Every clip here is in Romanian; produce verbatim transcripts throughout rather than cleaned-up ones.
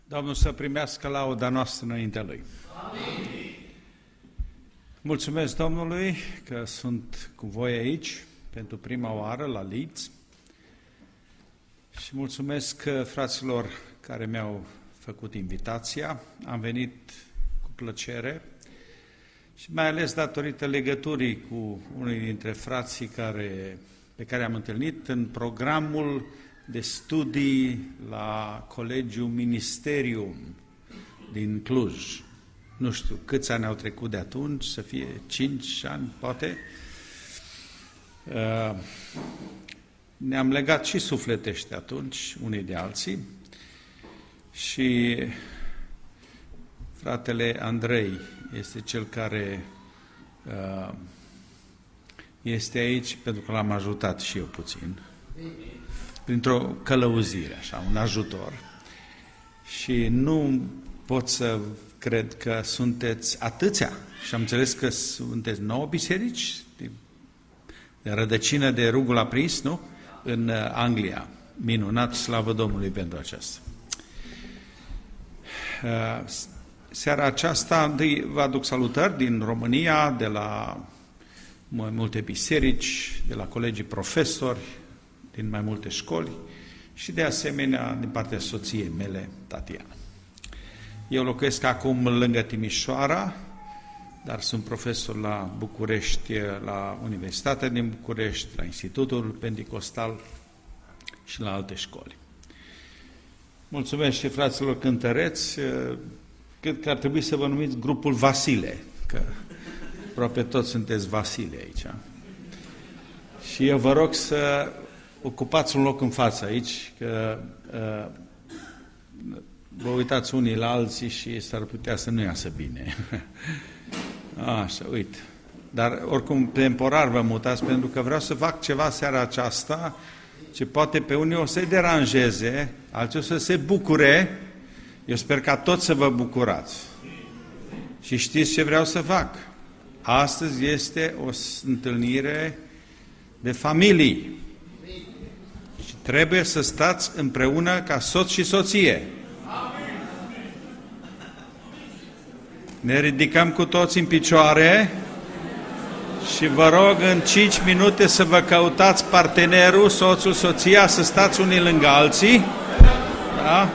Domnul să primească lauda noastră înaintea Lui. Amin. Mulțumesc Domnului că sunt cu voi aici pentru prima oară la Leeds și mulțumesc fraților care mi-au făcut invitația. Am venit cu plăcere și mai ales datorită legăturii cu unul dintre frații care, pe care am întâlnit în programul de studii la Colegiul Ministerium din Cluj. Nu știu câți ani au trecut de atunci, să fie cinci ani, poate. Ne-am legat și sufletește atunci, unii de alții, și fratele Andrei este cel care este aici pentru că l-am ajutat și eu puțin, printr-o călăuzire, așa, un ajutor. Și nu pot să cred că sunteți atâția. Și am înțeles că sunteți nouă biserici de, de rădăcină de rugul aprins, nu? În Anglia. Minunat, slavă Domnului pentru aceasta. Seara aceasta întâi vă aduc salutări din România, de la mai multe biserici, de la colegii profesori, din mai multe școli și de asemenea din partea soției mele, Tatiana. Eu locuiesc acum lângă Timișoara, dar sunt profesor la București, la Universitatea din București, la Institutul Pentecostal și la alte școli. Mulțumesc și fraților cântăreți. Cred că ar trebui să vă numiți grupul Vasile, că aproape toți sunteți Vasile aici. Și eu vă rog să ocupați un loc în față aici, că uh, vă uitați unii la alții și s-ar putea să nu iasă bine. Așa, uite. Dar oricum temporar vă mutați, pentru că vreau să fac ceva seara aceasta ce poate pe unii o să-i deranjeze, alții o să se bucure. Eu sper ca toți să vă bucurați. Și știți ce vreau să fac? Astăzi este o întâlnire de familii. Și trebuie să stați împreună ca soț și soție. Ne ridicăm cu toți în picioare și vă rog în cinci minute să vă căutați partenerul, soțul, soția, să stați unii lângă alții. Da?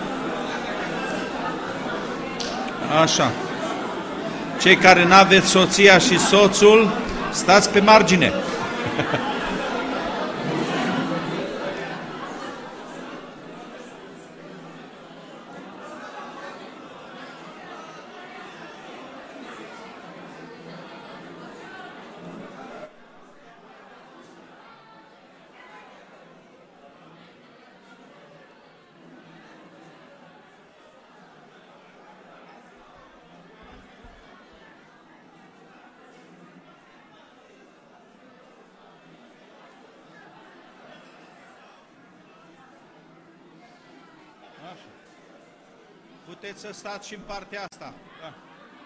Așa. Cei care n-aveți soția și soțul, stați pe margine. Puteți să stați și în partea asta. Da.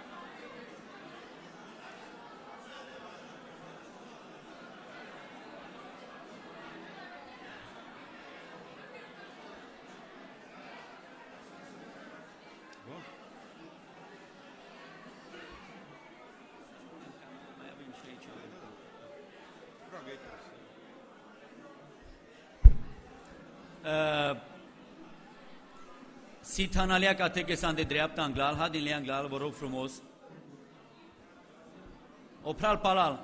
Bun. Mai avem și aici. Uh, Sitanalia Catechesan de dreapta Anglal, Hadinle Anglal, vă rog frumos. Opral Palal.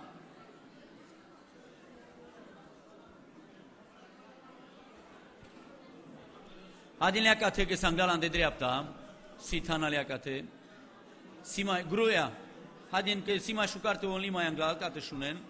Hadinle Catechesan Anglal de dreapta, Sitanalia Cate. Sima Gruia. Hadin că Sima șucarte o lima Anglal, Cate șunen.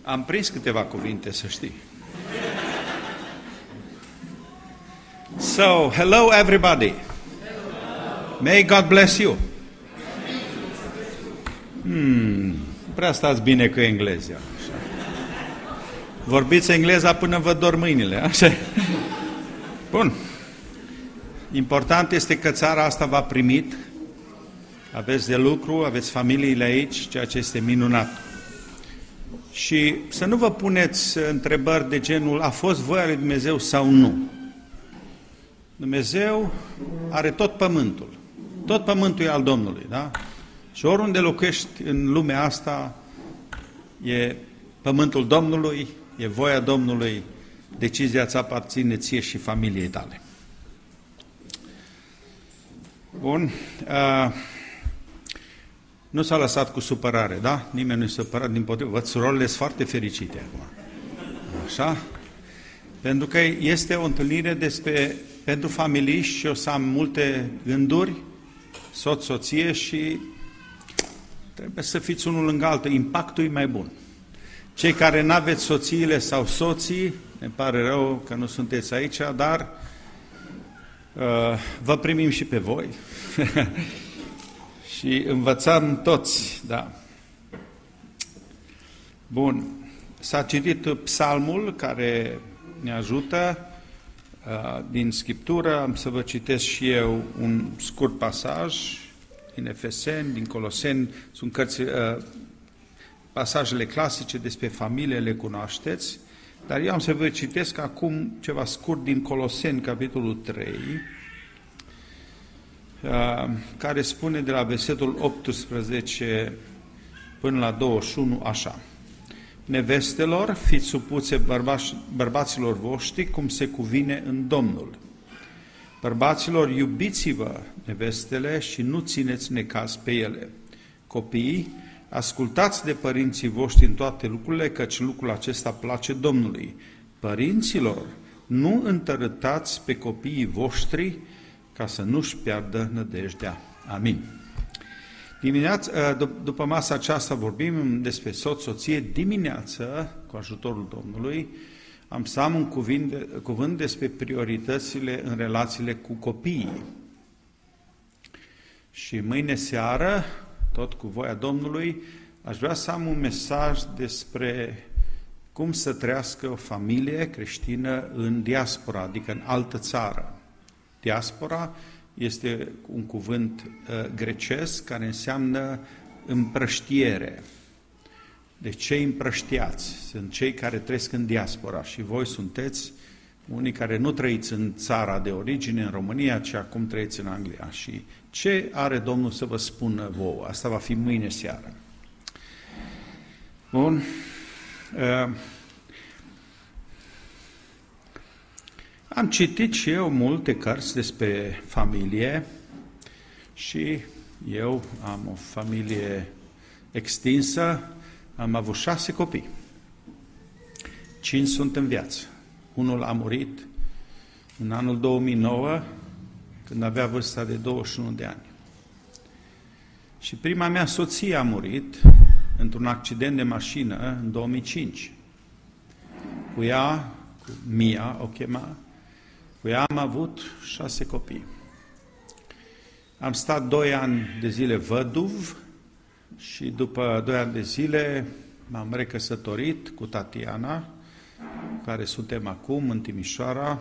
Am prins câteva cuvinte, să știi. So, hello everybody. May God bless you. Hmm, prea stați bine cu englezia. Așa. Vorbiți engleza până vă dor mâinile, așa. Bun. Important este că țara asta v-a primit. Aveți de lucru, aveți familiile aici, ceea ce este minunat. Și să nu vă puneți întrebări de genul, a fost voia lui Dumnezeu sau nu? Dumnezeu are tot pământul. Tot pământul e al Domnului, da? Și oriunde locuiești în lumea asta, e pământul Domnului, e voia Domnului, decizia ți aparține ție și familiei tale. Bun. Uh, nu s-a lăsat cu supărare, da? Nimeni nu-i supărat, dimpotrivă. Văd, surorile sunt foarte fericite acum. Așa? Pentru că este o întâlnire despre, pentru familii și o să am multe gânduri, soț, soție și trebuie să fiți unul lângă altul. Impactul e mai bun. Cei care n-aveți soțiile sau soții, ne pare rău că nu sunteți aici, dar uh, vă primim și pe voi. Și învățăm toți, da. Bun. S-a citit psalmul care ne ajută uh, din Scriptură. Am să vă citesc și eu un scurt pasaj din Efeseni, din Coloseni. Sunt cărți, uh, pasajele clasice despre familie, le cunoașteți. Dar eu am să vă citesc acum ceva scurt din Coloseni, capitolul trei, care spune de la versetul optsprezece până la douăzeci și unu așa. Nevestelor, fiți supuțe bărbați, bărbaților voștri cum se cuvine în Domnul. Bărbaților, iubiți-vă nevestele și nu țineți necaz pe ele. Copiii, ascultați de părinții voștri în toate lucrurile, căci lucrul acesta place Domnului. Părinților, nu întărâtați pe copiii voștri ca să nu-și piardă nădejdea. Amin. Dimineața, după masa aceasta vorbim despre soț, soție. Dimineață, cu ajutorul Domnului, am să am un cuvânt, cuvânt despre prioritățile în relațiile cu copiii. Și mâine seară, tot cu voia Domnului, aș vrea să am un mesaj despre cum să trăiască o familie creștină în diaspora, adică în altă țară. Diaspora este un cuvânt uh, grecesc care înseamnă împrăștiere. Deci cei împrăștiați sunt cei care trăiesc în diaspora și voi sunteți unii care nu trăiți în țara de origine, în România, ci acum trăiți în Anglia. Și ce are Domnul să vă spună vouă? Asta va fi mâine seară. Bun. Uh, Am citit și eu multe cărți despre familie și eu am o familie extinsă, am avut șase copii. Cinci sunt în viață. Unul a murit în anul două mii nouă, când avea vârsta de douăzeci și unu de ani. Și prima mea soție a murit într-un accident de mașină în două mii cinci. Cu ea, cu Mia, o chema, cu ea am avut șase copii. Am stat doi ani de zile văduv și după doi ani de zile m-am recăsătorit cu Tatiana, cu care suntem acum în Timișoara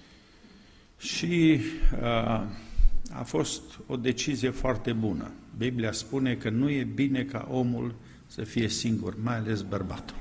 și uh, a fost o decizie foarte bună. Biblia spune că nu e bine ca omul să fie singur, mai ales bărbatul.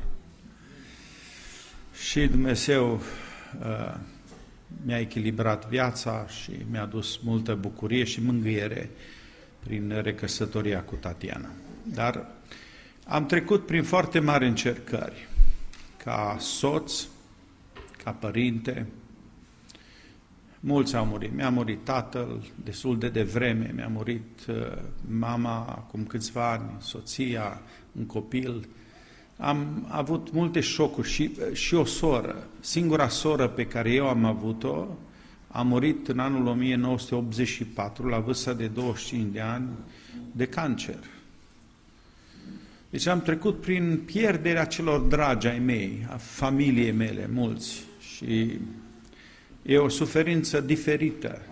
Și Dumnezeu uh, mi-a echilibrat viața și mi-a dus multă bucurie și mângâiere prin recăsătoria cu Tatiana. Dar am trecut prin foarte mari încercări, ca soț, ca părinte. Mulți au murit. Mi-a murit tatăl destul de devreme, mi-a murit mama acum câțiva ani, soția, un copil. Am avut multe șocuri și, și o soră. Singura soră pe care eu am avut-o a murit în anul o mie nouă sute optzeci și patru, la vârsta de douăzeci și cinci de ani, de cancer. Deci am trecut prin pierderea celor dragi ai mei, a familiei mele, mulți. Și e o suferință diferită.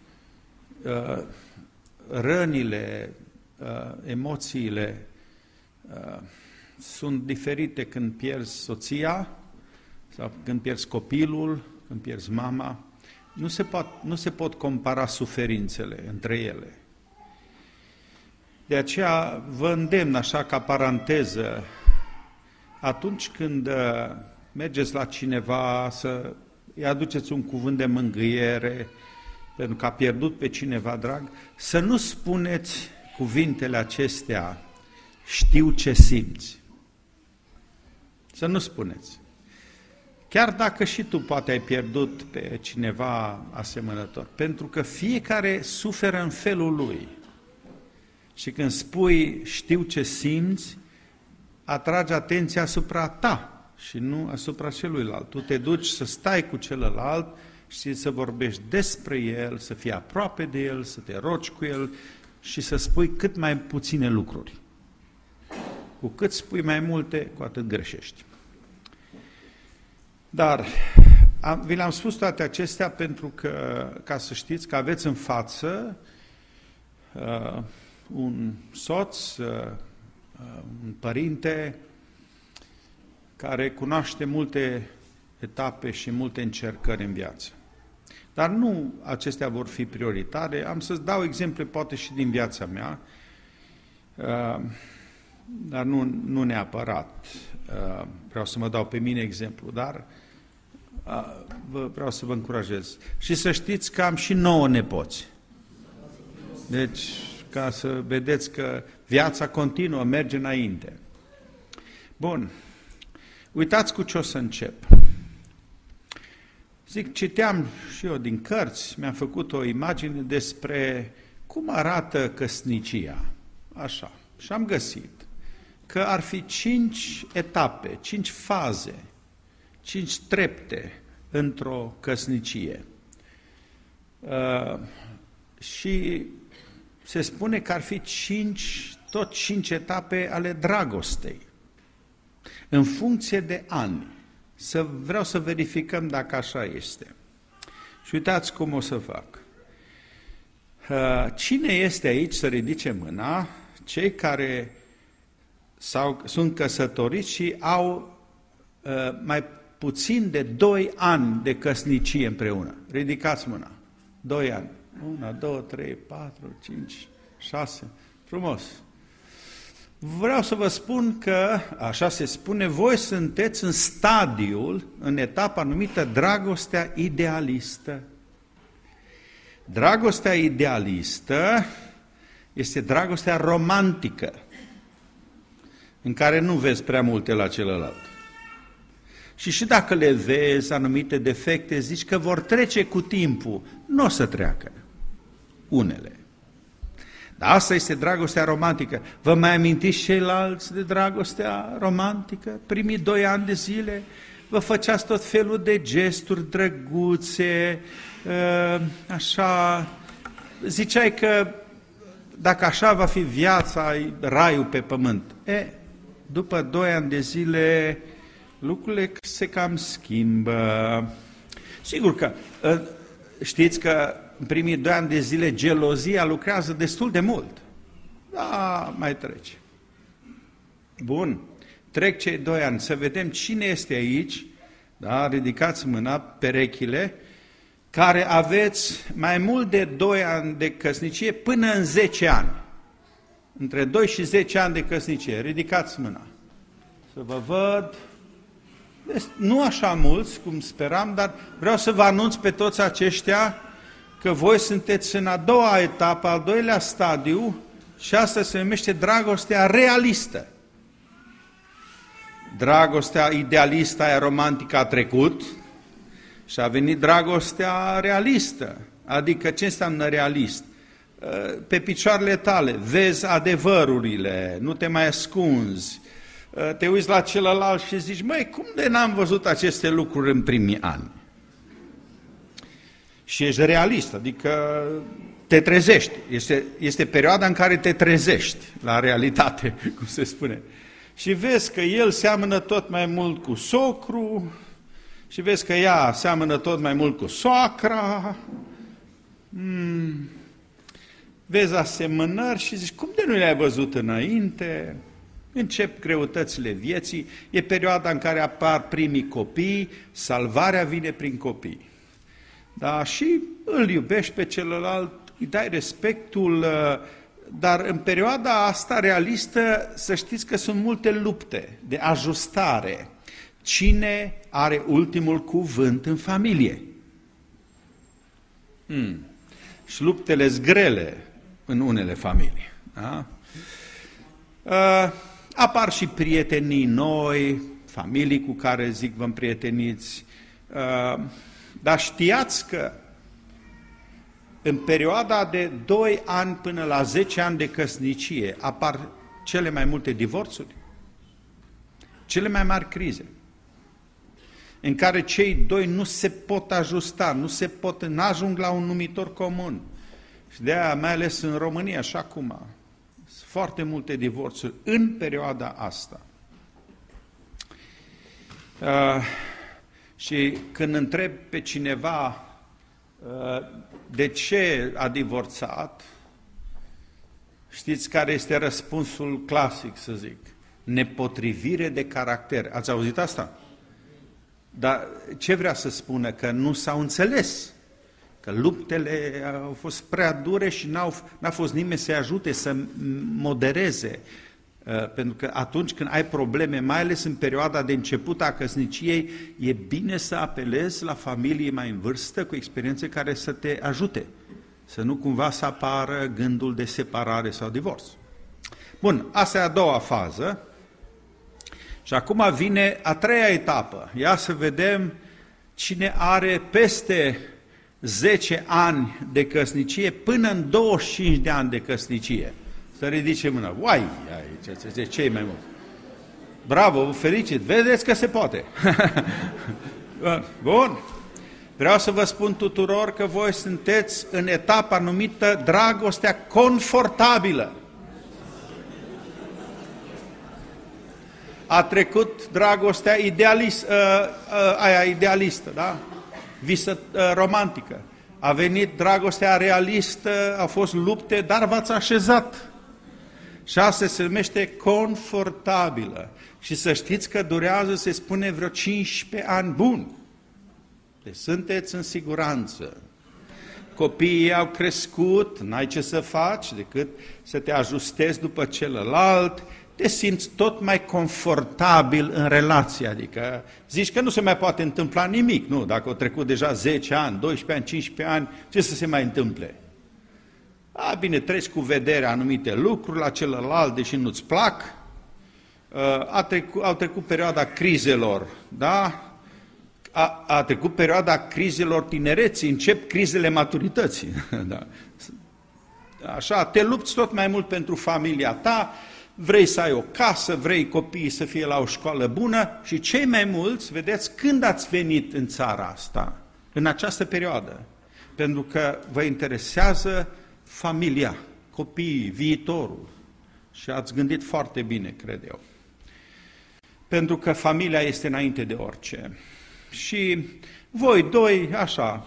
Rănile, emoțiile sunt diferite când pierzi soția sau când pierzi copilul, când pierzi mama. Nu se pot, nu se pot compara suferințele între ele. De aceea vă îndemn așa ca paranteză, atunci când mergeți la cineva să îi aduceți un cuvânt de mângâiere, pentru că a pierdut pe cineva drag, să nu spuneți cuvintele acestea, știu ce simți. Să nu spuneți. Chiar dacă și tu poate ai pierdut pe cineva asemănător, pentru că fiecare suferă în felul lui. Și când spui știu ce simți, atragi atenția asupra ta și nu asupra celuilalt. Tu te duci să stai cu celălalt și să vorbești despre el, să fii aproape de el, să te rogi cu el și să spui cât mai puține lucruri. Cu cât spui mai multe, cu atât greșești. Dar am, vi le-am spus toate acestea pentru că, ca să știți că aveți în față uh, un soț, uh, un părinte care cunoaște multe etape și multe încercări în viață. Dar nu acestea vor fi prioritare. Am să-ți dau exemple poate și din viața mea, uh, dar nu, nu neapărat. Uh, vreau să mă dau pe mine exemplu, dar uh, vă, vreau să vă încurajez. Și să știți că am și nouă nepoți. Deci, ca să vedeți că viața continuă, merge înainte. Bun. Uitați cu ce o să încep. Zic, citeam și eu din cărți, mi-am făcut o imagine despre cum arată căsnicia. Așa. Și am găsit că ar fi cinci etape, cinci faze, cinci trepte într-o căsnicie. Uh, și se spune că ar fi cinci, tot cinci etape ale dragostei, în funcție de ani. Să, vreau să verificăm dacă așa este. Și uitați cum o să fac. Uh, cine este aici să ridice mâna? Cei care sau, sunt căsătoriți și au uh, mai puțin de doi ani de căsnicie împreună. Ridicați mâna. Doi ani. Una, două, trei, patru, cinci, șase. Frumos. Vreau să vă spun că, așa se spune, voi sunteți în stadiul, în etapa numită dragostea idealistă. Dragostea idealistă este dragostea romantică, în care nu vezi prea multe la celălalt. Și și dacă le vezi anumite defecte, zici că vor trece cu timpul. Nu o să treacă unele. Dar asta este dragostea romantică. Vă mai amintiți ceilalți de dragostea romantică? Primii doi ani de zile vă făceați tot felul de gesturi drăguțe, așa, ziceai că dacă așa va fi viața, raiul pe pământ. E, după doi ani de zile, lucrurile se cam schimbă. Sigur că știți că în primii doi ani de zile gelozia lucrează destul de mult. Da, mai trece. Bun, trec cei doi ani, să vedem cine este aici, da, ridicați mâna, perechile, care aveți mai mult de doi ani de căsnicie până în zece ani. Între doi și zece ani de căsnicie. Ridicați mâna. Să vă văd. Nu așa mulți, cum speram, dar vreau să vă anunț pe toți aceștia că voi sunteți în a doua etapă, al doilea stadiu, și asta se numește dragostea realistă. Dragostea idealistă, aia romantică a trecut și a venit dragostea realistă. Adică ce înseamnă realist? Pe picioarele tale, vezi adevărurile, nu te mai ascunzi, te uiți la celălalt și zici, măi, cum de n-am văzut aceste lucruri în primii ani? Și ești realist, adică te trezești. Este, este perioada în care te trezești la realitate, cum se spune. și vezi că el seamănă tot mai mult cu socru, și vezi că ea seamănă tot mai mult cu soacra, hmm. vezi asemănări și zici, cum de nu le-ai văzut înainte? Încep greutățile vieții, e perioada în care apar primii copii, salvarea vine prin copii. Da? Și îl iubești pe celălalt, îi dai respectul, dar în perioada asta realistă să știți că sunt multe lupte de ajustare. Cine are ultimul cuvânt în familie? Hmm. Și luptele-s grele în unele familii. Da? Uh, apar și prietenii noi, familii cu care zic vă împrieteniți, uh, dar știați că în perioada de doi ani până la zece ani de căsnicie apar cele mai multe divorțuri, cele mai mari crize, în care cei doi nu se pot ajusta, nu se pot, n-ajung la un numitor comun. Și de aia, mai ales în România, și acum, sunt foarte multe divorțuri în perioada asta. Uh, și când întreb pe cineva uh, de ce a divorțat, știți care este răspunsul clasic, să zic? Nepotrivire de caracter. Ați auzit asta? Dar ce vrea să spună? Că nu s-au înțeles, că luptele au fost prea dure și n-au, n-a fost nimeni să-i ajute, să modereze. Pentru că atunci când ai probleme, mai ales în perioada de început a căsniciei, e bine să apelezi la familie mai în vârstă, cu experiențe care să te ajute. Să nu cumva să apară gândul de separare sau divorț. Bun, asta e a doua fază. Și acum vine a treia etapă. Ia să vedem cine are peste zece ani de căsnicie până în douăzeci și cinci de ani de căsnicie. Să ridice mâna. Uai, ce, ce mai mult. Bravo, fericit, vedeți că se poate. Bun. Vreau să vă spun tuturor că voi sunteți în etapa numită dragostea confortabilă. A trecut dragostea idealist, uh, uh, aia idealistă, da? Visă uh, romantică. A venit dragostea realistă, au fost lupte, dar v-ați așezat. Și asta se numește confortabilă. Și să știți că durează, se spune, vreo cincisprezece ani buni. Deci sunteți în siguranță. Copiii au crescut, n-ai ce să faci decât să te ajustezi după celălalt, te simți tot mai confortabil în relație, adică zici că nu se mai poate întâmpla nimic, nu? Dacă au trecut deja zece ani, doisprezece ani, cincisprezece ani, ce să se mai întâmple? A, bine, treci cu vederea anumite lucruri la celălalt, deși nu-ți plac, a trecut, au trecut perioada crizelor, da? A, a trecut perioada crizelor tinereții, încep crizele maturității, da? Așa, te lupți tot mai mult pentru familia ta, vrei să ai o casă, vrei copiii să fie la o școală bună și cei mai mulți, vedeți, când ați venit în țara asta, în această perioadă, pentru că vă interesează familia, copiii, viitorul și ați gândit foarte bine, cred eu. Pentru că familia este înainte de orice. Și voi doi, așa,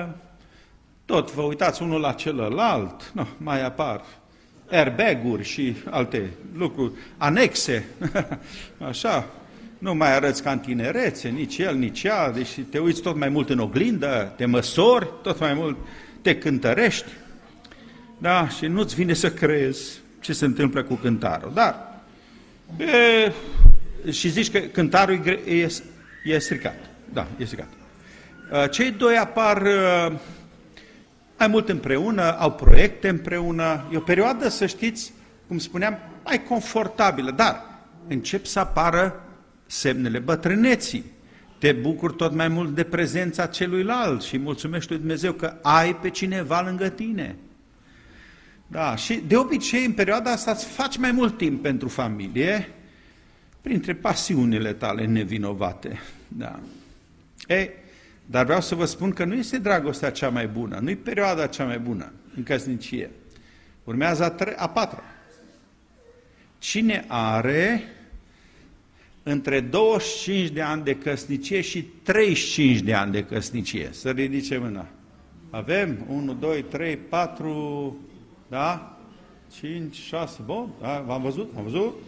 tot vă uitați unul la celălalt, no, mai apar airbag-uri și alte lucruri, anexe, așa, nu mai arăți ca în tinerețe, nici el, nici ea, deși te uiți tot mai mult în oglindă, te măsori, tot mai mult te cântărești, da, și nu-ți vine să crezi ce se întâmplă cu cântarul, dar, e, și zici că cântarul e, e, e stricat, da, e stricat. Cei doi apar mai mult împreună, au proiecte împreună, e o perioadă, să știți, cum spuneam, mai confortabilă, dar încep să apară semnele bătrâneții. Te bucuri tot mai mult de prezența celuilalt și mulțumești lui Dumnezeu că ai pe cineva lângă tine. Da, și de obicei în perioada asta îți faci mai mult timp pentru familie, printre pasiunile tale nevinovate. Da. Ei, dar vreau să vă spun că nu este dragostea cea mai bună, nu e perioada cea mai bună în căsnicie. Urmează a, tre- a patra. Cine are între douăzeci și cinci de ani de căsnicie și treizeci și cinci de ani de căsnicie. Să ridice mâna. Avem unu, doi, trei, patru, da? cinci, șase, bun, da? V-am văzut? Am văzut?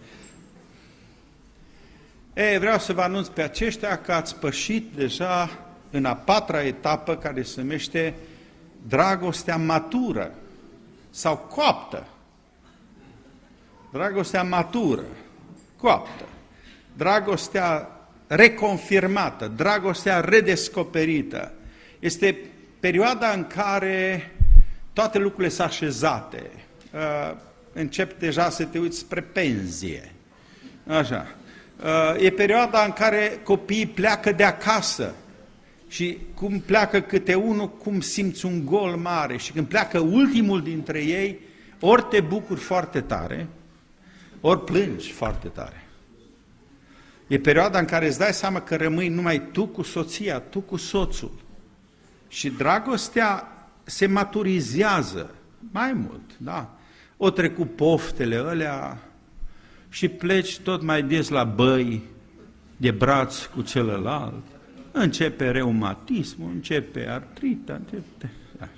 E, vreau să vă anunț pe aceștia că ați pășit deja în a patra etapă care se numește dragostea matură sau coaptă. Dragostea matură, coaptă. Dragostea reconfirmată, dragostea redescoperită. Este perioada în care toate lucrurile sunt așezate. Încep deja să te uiți spre pensie. Așa. E perioada în care copiii pleacă de acasă și cum pleacă câte unul, cum simți un gol mare și când pleacă ultimul dintre ei, ori te bucuri foarte tare, ori plângi foarte tare. E perioada în care îți dai seama că rămâi numai tu cu soția, tu cu soțul și dragostea se maturizează mai mult, da? O trecut poftele alea și pleci tot mai des la băi, de braț cu celălalt, începe reumatismul, începe artrita, începe... Așa.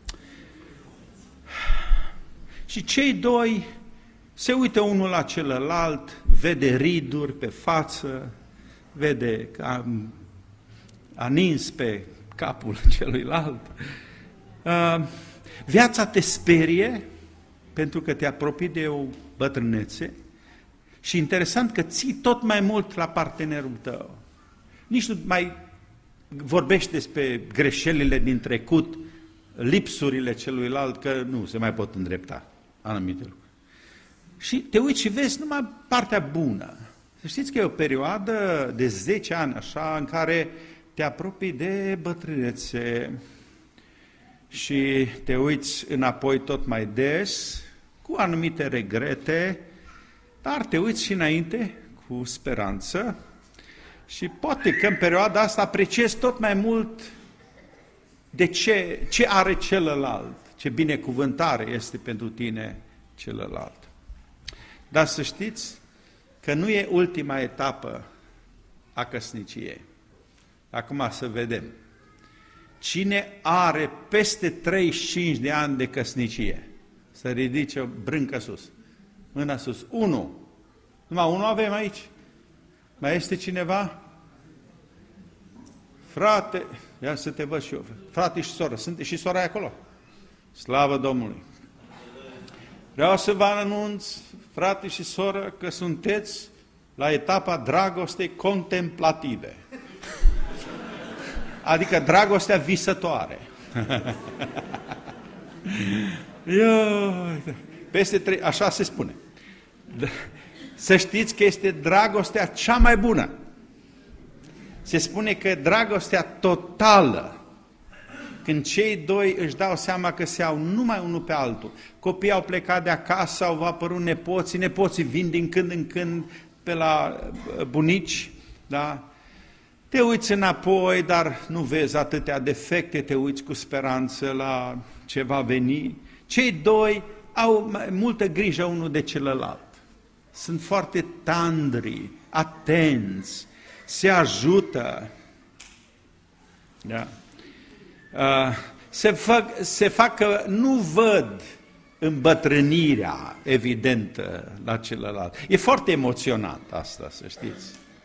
Și cei doi se uită unul la celălalt, vede riduri pe față, vede că a, a nins pe capul celuilalt. Uh, viața te sperie pentru că te apropii de o bătrânețe și interesant că ții tot mai mult la partenerul tău. Nici nu mai vorbești despre greșelile din trecut, lipsurile celuilalt, că nu se mai pot îndrepta anumite lucruri. Și te uiți și vezi numai partea bună. Să știți că e o perioadă de zece ani așa în care te apropii de bătrânețe și te uiți înapoi tot mai des, cu anumite regrete, dar te uiți și înainte cu speranță și poate că în perioada asta apreciezi tot mai mult de ce, ce are celălalt, ce binecuvântare este pentru tine celălalt. Dar să știți că nu e ultima etapă a căsniciei. Acum să vedem. Cine are peste treizeci și cinci de ani de căsnicie? Să ridice o brâncă sus. Mâna sus. Unu. Numai unul avem aici. Mai este cineva? Frate, ia să te văd și eu. Frate și soră. Sunt și sora acolo. Slavă Domnului. Vreau să vă anunț, frate și soră, că sunteți la etapa dragostei contemplative. Adică dragostea visătoare. Peste trei, așa se spune. Să știți că este dragostea cea mai bună. Se spune că dragostea totală, când cei doi își dau seama că se au numai unul pe altul. Copiii au plecat de acasă, au apărut nepoții, nepoții vin din când în când pe la bunici, da? Te uiți înapoi, dar nu vezi atâtea defecte, te uiți cu speranță la ce va veni. Cei doi au mai multă grijă unul de celălalt. Sunt foarte tandri, atenți, se ajută. Da? Uh, se, fac, se fac că nu văd îmbătrânirea evidentă la celălalt. E foarte emoționant asta, să știți.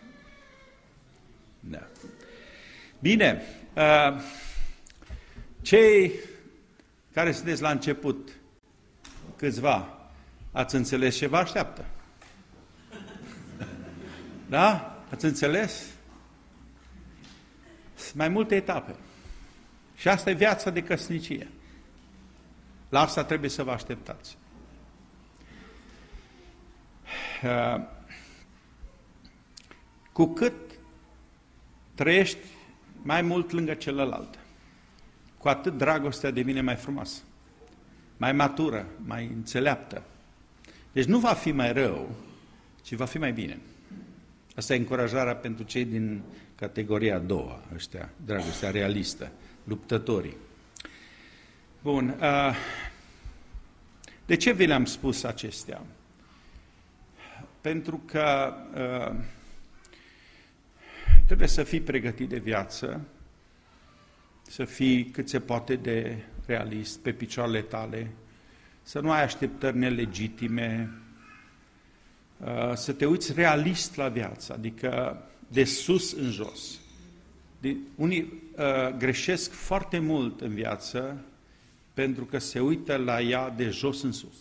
Da. Bine, uh, cei care sunteți la început, câțiva, ați înțeles ce vă așteaptă? Da? Ați înțeles? Sunt mai multe etape. Și asta e viața de căsnicie. La asta trebuie să vă așteptați. Uh, cu cât trăiești mai mult lângă celălalt, cu atât dragostea devine mai frumoasă, mai matură, mai înțeleaptă. Deci nu va fi mai rău, ci va fi mai bine. Asta e încurajarea pentru cei din categoria a doua, ăștia, dragostea realistă, luptătorii. Bun, uh, de ce vi le-am spus acestea? Pentru că uh, trebuie să fii pregătit de viață, să fii cât se poate de realist pe picioarele tale, să nu ai așteptări nelegitime, să te uiți realist la viață, adică de sus în jos. De, unii uh, greșesc foarte mult în viață pentru că se uită la ea de jos în sus.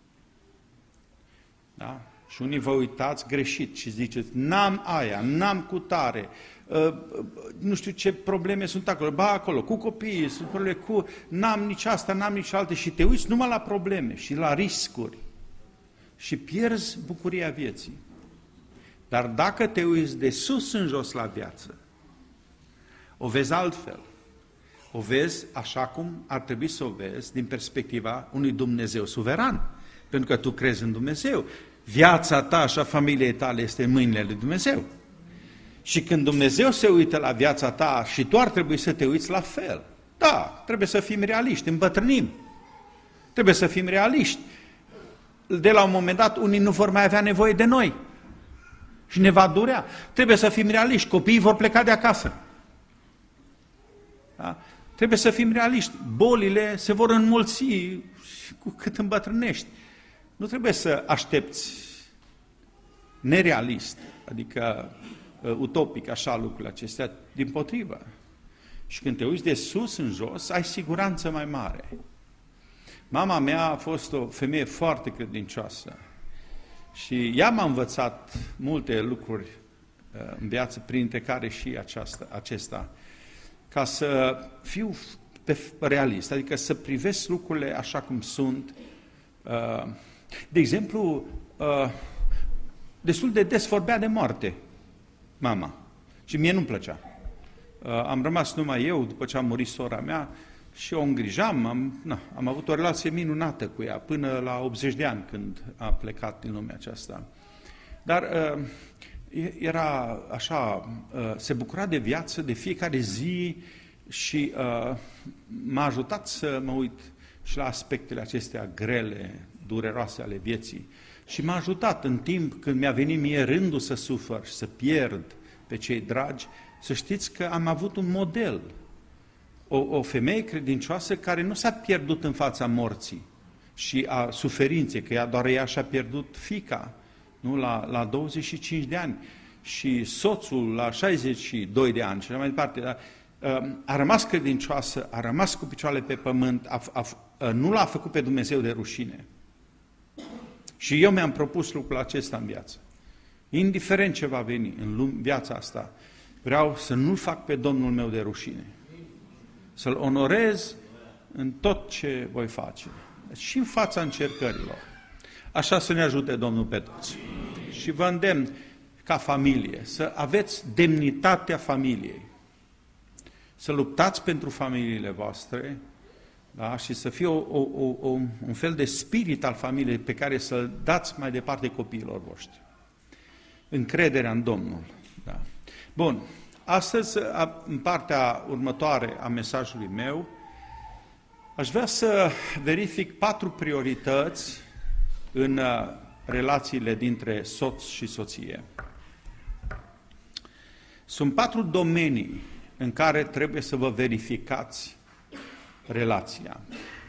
Da? Și unii vă uitați greșit și ziceți, n-am aia, n-am cutare, uh, nu știu ce probleme sunt acolo, ba acolo, cu copiii, sunt probleme cu, n-am nici asta, n-am nici alte, și te uiți numai la probleme și la riscuri și pierzi bucuria vieții. Dar dacă te uiți de sus în jos la viață, o vezi altfel. O vezi așa cum ar trebui să o vezi din perspectiva unui Dumnezeu suveran. Pentru că tu crezi în Dumnezeu. Viața ta și a familiei tale este în mâinile lui Dumnezeu. Și când Dumnezeu se uită la viața ta și tu ar trebui să te uiți la fel. Da, trebuie să fim realiști, îmbătrânim. Trebuie să fim realiști. De la un moment dat, unii nu vor mai avea nevoie de noi. Și ne va durea. Trebuie să fim realiști. Copiii vor pleca de acasă. Da? Trebuie să fim realiști. Bolile se vor înmulți cu cât îmbătrânești. Nu trebuie să aștepți nerealist, adică uh, utopic, așa lucrurile acestea, dimpotrivă. Și când te uiți de sus în jos, ai siguranță mai mare. Mama mea a fost o femeie foarte credincioasă și ea m-a învățat multe lucruri uh, în viață, printre care și aceasta, acesta, ca să fiu realist, adică să privesc lucrurile așa cum sunt. De exemplu, destul de des vorbea de moarte, mama, și mie nu-mi plăcea. Am rămas numai eu după ce a murit sora mea și o îngrijam, am, na, am avut o relație minunată cu ea până la optzeci de ani când a plecat din lumea aceasta. Dar era așa, se bucura de viață de fiecare zi și uh, m-a ajutat să mă uit și la aspectele acestea grele, dureroase ale vieții. Și m-a ajutat în timp când mi-a venit mie rândul să sufăr și să pierd pe cei dragi, să știți că am avut un model. O, o femeie credincioasă care nu s-a pierdut în fața morții și a suferinței, că ea doar ea și-a pierdut fiica, nu, la, la douăzeci și cinci de ani, și soțul la șaizeci și doi de ani și așa mai departe. Dar, a rămas credincioasă, a rămas cu picioarele pe pământ, a, a, a, nu l-a făcut pe Dumnezeu de rușine. Și eu mi-am propus lucrul acesta în viață. Indiferent ce va veni în viața asta, vreau să nu-L fac pe Domnul meu de rușine. Să-L onorez în tot ce voi face. Și în fața încercărilor. Așa să ne ajute Domnul pe toți. Și vă îndemn ca familie să aveți demnitatea familiei. Să luptați pentru familiile voastre, da? Și să fie o, o, o, un fel de spirit al familiei pe care să-l dați mai departe copiilor voștri. Încrederea în Domnul. Da. Bun, astăzi, în partea următoare a mesajului meu, aș vrea să verific patru priorități în relațiile dintre soț și soție. Sunt patru domenii în care trebuie să vă verificați relația.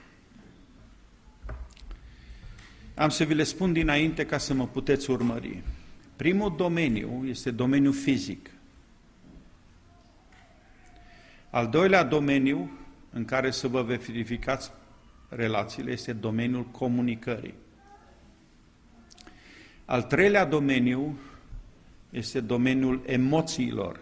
Am să vi le spun dinainte ca să mă puteți urmări. Primul domeniu este domeniul fizic. Al doilea domeniu în care să vă verificați relațiile este domeniul comunicării. Al treilea domeniu este domeniul emoțiilor.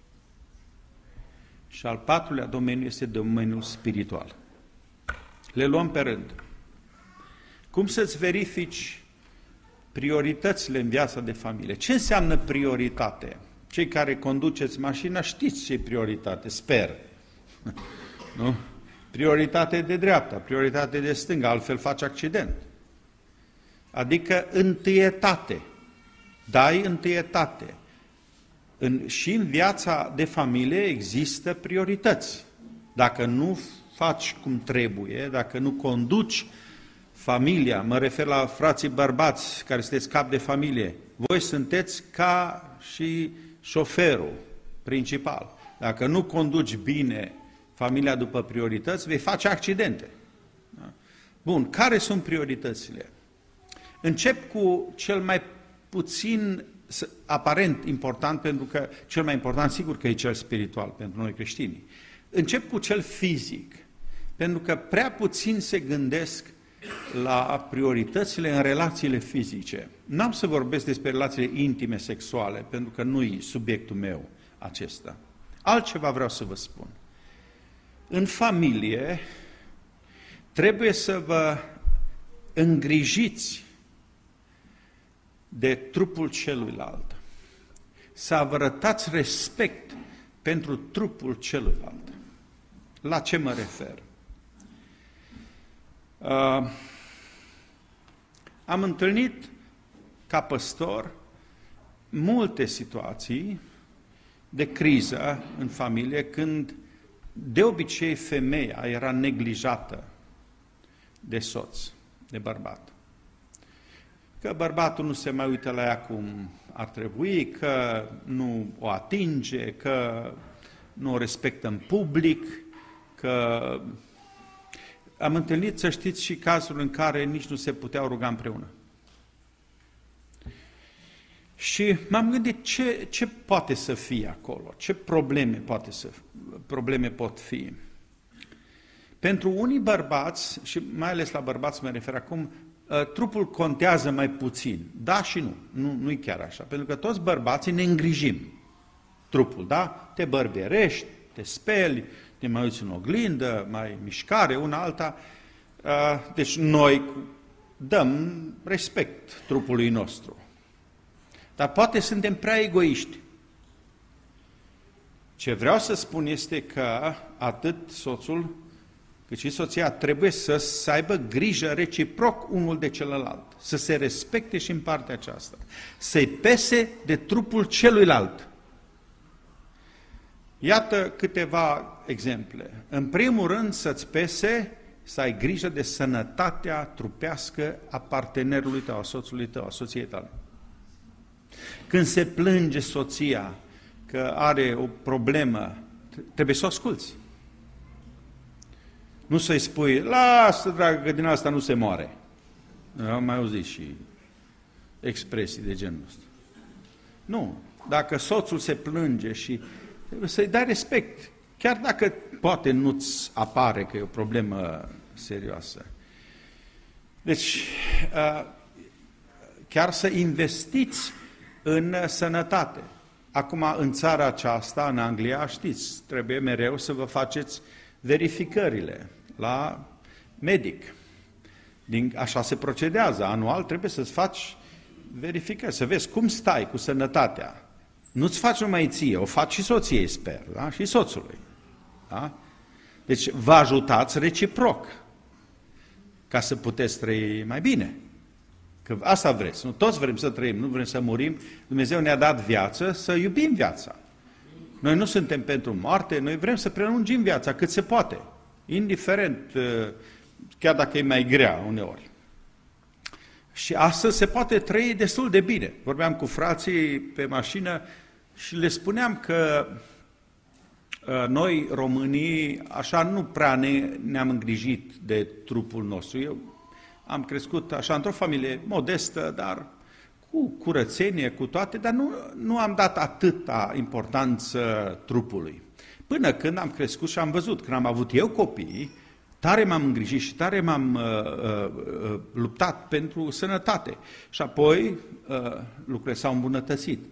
Și al patrulea domeniu este domeniul spiritual. Le luăm pe rând. Cum să-ți verifici prioritățile în viața de familie? Ce înseamnă prioritate? Cei care conduceți mașina știți ce e prioritate, sper. Nu? Prioritate de dreapta, prioritate de stânga, altfel faci accident. Adică întâietate. Dai întâietate. În, și în viața de familie există priorități. Dacă nu faci cum trebuie, dacă nu conduci familia, mă refer la frații bărbați care sunteți cap de familie, voi sunteți ca și șoferul, principal. Dacă nu conduci bine familia după priorități, vei face accidente. Da? Bun, care sunt prioritățile? Încep cu cel mai puțin aparent important, pentru că cel mai important sigur că e cel spiritual pentru noi creștini. Încep cu cel fizic, pentru că prea puțin se gândesc la prioritățile în relațiile fizice. N-am să vorbesc despre relațiile intime sexuale, pentru că nu-i subiectul meu acesta. Altceva vreau să vă spun. În familie trebuie să vă îngrijiți de trupul celuilalt. Să vă arătați respect pentru trupul celuilalt. La ce mă refer? Uh, am întâlnit ca păstor multe situații de criză în familie când de obicei femeia era neglijată de soț, de bărbat. Că bărbatul nu se mai uită la ea cum ar trebui, că nu o atinge, că nu o respectă în public, că... Am întâlnit, să știți, și cazuri în care nici nu se puteau ruga împreună. Și m-am gândit ce, ce poate să fie acolo, ce probleme, poate să, probleme pot fi. Pentru unii bărbați, și mai ales la bărbați mă refer acum, trupul contează mai puțin. Da și nu, nu nu-i chiar așa, pentru că toți bărbații ne îngrijim trupul, da? Te bărbierești, te speli, te mai uiți în oglindă, mai mișcare, una alta. Deci noi dăm respect trupului nostru. Dar poate suntem prea egoiști. Ce vreau să spun este că atât soțul cât și soția trebuie să, să aibă grijă reciproc unul de celălalt, să se respecte și în partea aceasta, să-i pese de trupul celuilalt. Iată câteva exemple. În primul rând, să-ți pese, să ai grijă de sănătatea trupească a partenerului tău, a soțului tău, a soției tale. Când se plânge soția că are o problemă, trebuie să o asculți. Nu să-i spui, lasă, dragă, că din asta nu se moare. Am mai auzit și expresii de genul ăsta. Nu, dacă soțul se plânge și trebuie să-i dai respect, chiar dacă poate nu-ți apare că e o problemă serioasă. Deci, chiar să investiți în sănătate. Acum, în țara aceasta, în Anglia, știți, trebuie mereu să vă faceți verificările la medic. Din, așa se procedează. Anual trebuie să-ți faci verificări, să vezi cum stai cu sănătatea. Nu-ți faci numai ție, o faci și soției, sper, da? Și soțului. Da? Deci vă ajutați reciproc ca să puteți trăi mai bine. Că asta vreți, nu? Toți vrem să trăim, nu vrem să murim. Dumnezeu ne-a dat viață, să iubim viața. Noi nu suntem pentru moarte, noi vrem să prelungim viața cât se poate, indiferent, chiar dacă e mai grea uneori. Și astăzi se poate trăi destul de bine. Vorbeam cu frații pe mașină și le spuneam că noi, românii, așa nu prea ne, ne-am îngrijit de trupul nostru. Eu am crescut așa într-o familie modestă, dar cu curățenie, cu toate, dar nu, nu am dat atâta importanță trupului. Până când am crescut și am văzut, când am avut eu copii, tare m-am îngrijit și tare m-am uh, uh, luptat pentru sănătate. Și apoi uh, lucrurile s-au îmbunătățit.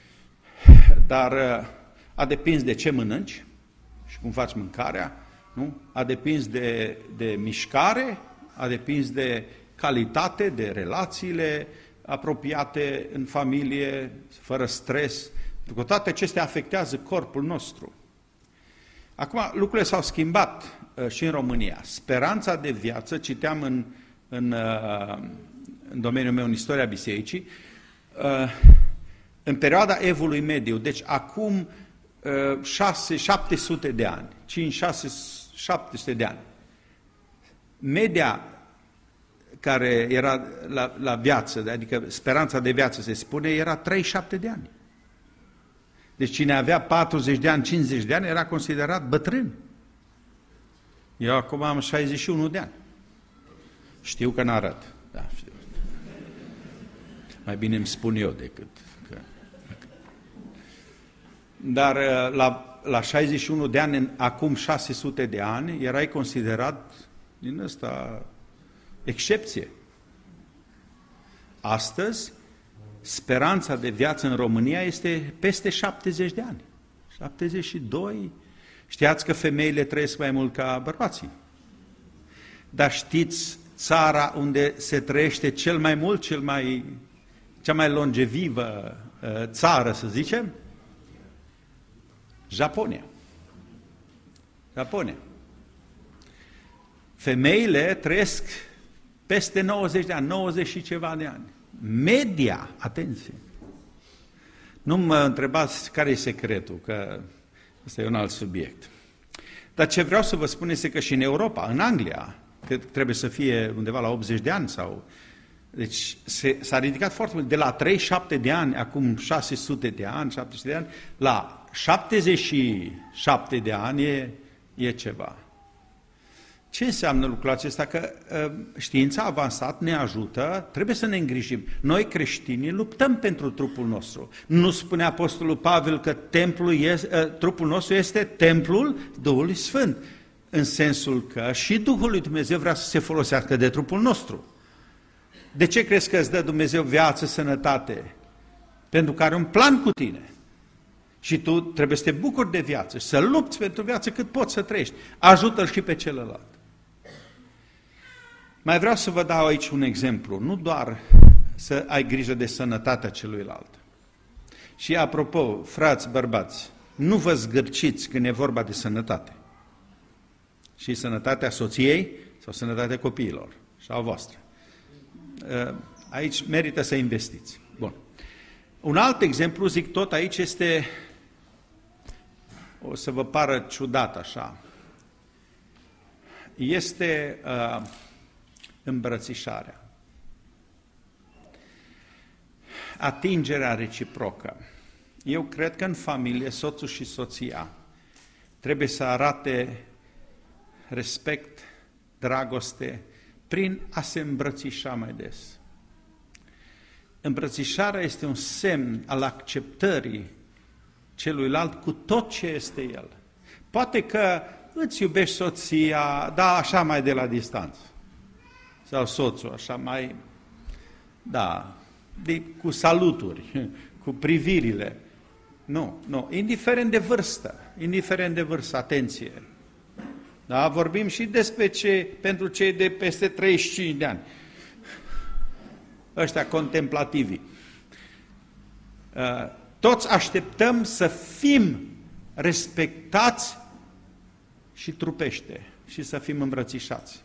Dar uh, a depins de ce mănânci și cum faci mâncarea, nu? A depins de, de mișcare, a depins de calitate, de relațiile apropiate în familie, fără stres, pentru că toate acestea afectează corpul nostru. Acum, lucrurile s-au schimbat uh, și în România. Speranța de viață, citeam în, în, uh, în domeniul meu, în istoria bisericii, uh, în perioada Evului Mediu, deci acum uh, șase șapte sute de ani, cinci șase șapte sute de ani, media care era la, la viață, adică speranța de viață se spune, era treizeci și șapte de ani. Deci cine avea patruzeci de ani, cincizeci de ani, era considerat bătrân. Eu acum am șaizeci și unu de ani. Știu că n-arăt. Da, știu. Mai bine îmi spun eu decât că... Dar la, la șaizeci și unu de ani, acum șase sute de ani, erai considerat din ăsta excepție. Astăzi, speranța de viață în România este peste șaptezeci de ani. șaptezeci și doi. Știați că femeile trăiesc mai mult ca bărbații. Dar știți țara unde se trăiește cel mai mult, cel mai, cea mai longevivă țară, să zicem? Japonia. Japonia. Femeile trăiesc peste nouăzeci de ani, nouăzeci și ceva de ani. Media, atenție. Nu mă întrebați care e secretul, că ăsta e un alt subiect. Dar ce vreau să vă spun este că și în Europa, în Anglia, că trebuie să fie undeva la optzeci de ani sau... Deci s-a ridicat foarte mult, de la treizeci și șapte de ani, acum șase sute de ani, șapte sute de ani, la șaptezeci și șapte de ani e, e ceva. Ce înseamnă lucrul acesta? Că știința avansat ne ajută, trebuie să ne îngrijim. Noi creștinii luptăm pentru trupul nostru. Nu spune Apostolul Pavel că templul este, trupul nostru este templul Duhului Sfânt, în sensul că și Duhul lui Dumnezeu vrea să se folosească de trupul nostru. De ce crezi că îți dă Dumnezeu viață, sănătate? Pentru că are un plan cu tine. Și tu trebuie să te bucuri de viață și să lupți pentru viață cât poți să trăiești. Ajută-l și pe celălalt. Mai vreau să vă dau aici un exemplu, nu doar să ai grijă de sănătatea celuilalt. Și apropo, frați, bărbați, nu vă zgârciți când e vorba de sănătate. Și sănătatea soției sau sănătatea copiilor sau a voastră. Aici merită să investiți. Bun. Un alt exemplu, zic tot aici, este, o să vă pară ciudat așa, este uh, îmbrățișarea. Atingerea reciprocă. Eu cred că în familie, soțul și soția trebuie să arate respect, dragoste, prin a se îmbrățișa mai des. Îmbrățișarea este un semn al acceptării celuilalt cu tot ce este el. Poate că îți iubești soția, da, așa mai de la distanță. Sau soțul, așa mai, da, de, cu saluturi, cu privirile. Nu, nu, indiferent de vârstă, indiferent de vârstă, atenție. Da, vorbim și despre ce, pentru cei de peste treizeci și cinci de ani. Ăștia contemplativi. Toți așteptăm să fim respectați și trupește și să fim îmbrățișați.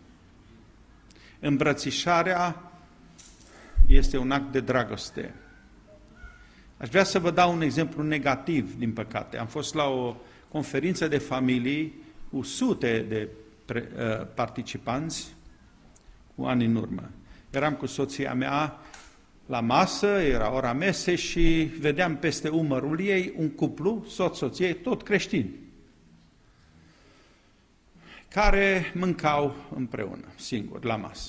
Îmbrățișarea este un act de dragoste. Aș vrea să vă dau un exemplu negativ, din păcate. Am fost la o conferință de familii cu sute de pre, uh, participanți cu ani în urmă. Eram cu soția mea la masă, era ora mesei și vedeam peste umărul ei un cuplu, soț-soție, tot creștini, care mâncau împreună, singuri, la masă.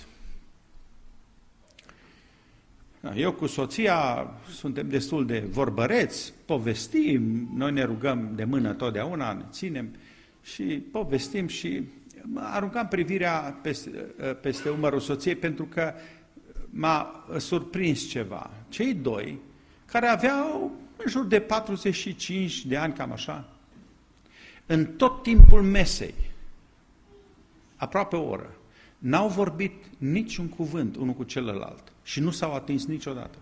Eu cu soția suntem destul de vorbăreți, povestim, noi ne rugăm de mână totdeauna, ne ținem și povestim și aruncam privirea peste, peste umărul soției pentru că m-a surprins ceva. Cei doi, care aveau în jur de patruzeci și cinci de ani, cam așa, în tot timpul mesei, aproape o oră, n-au vorbit niciun cuvânt unul cu celălalt și nu s-au atins niciodată.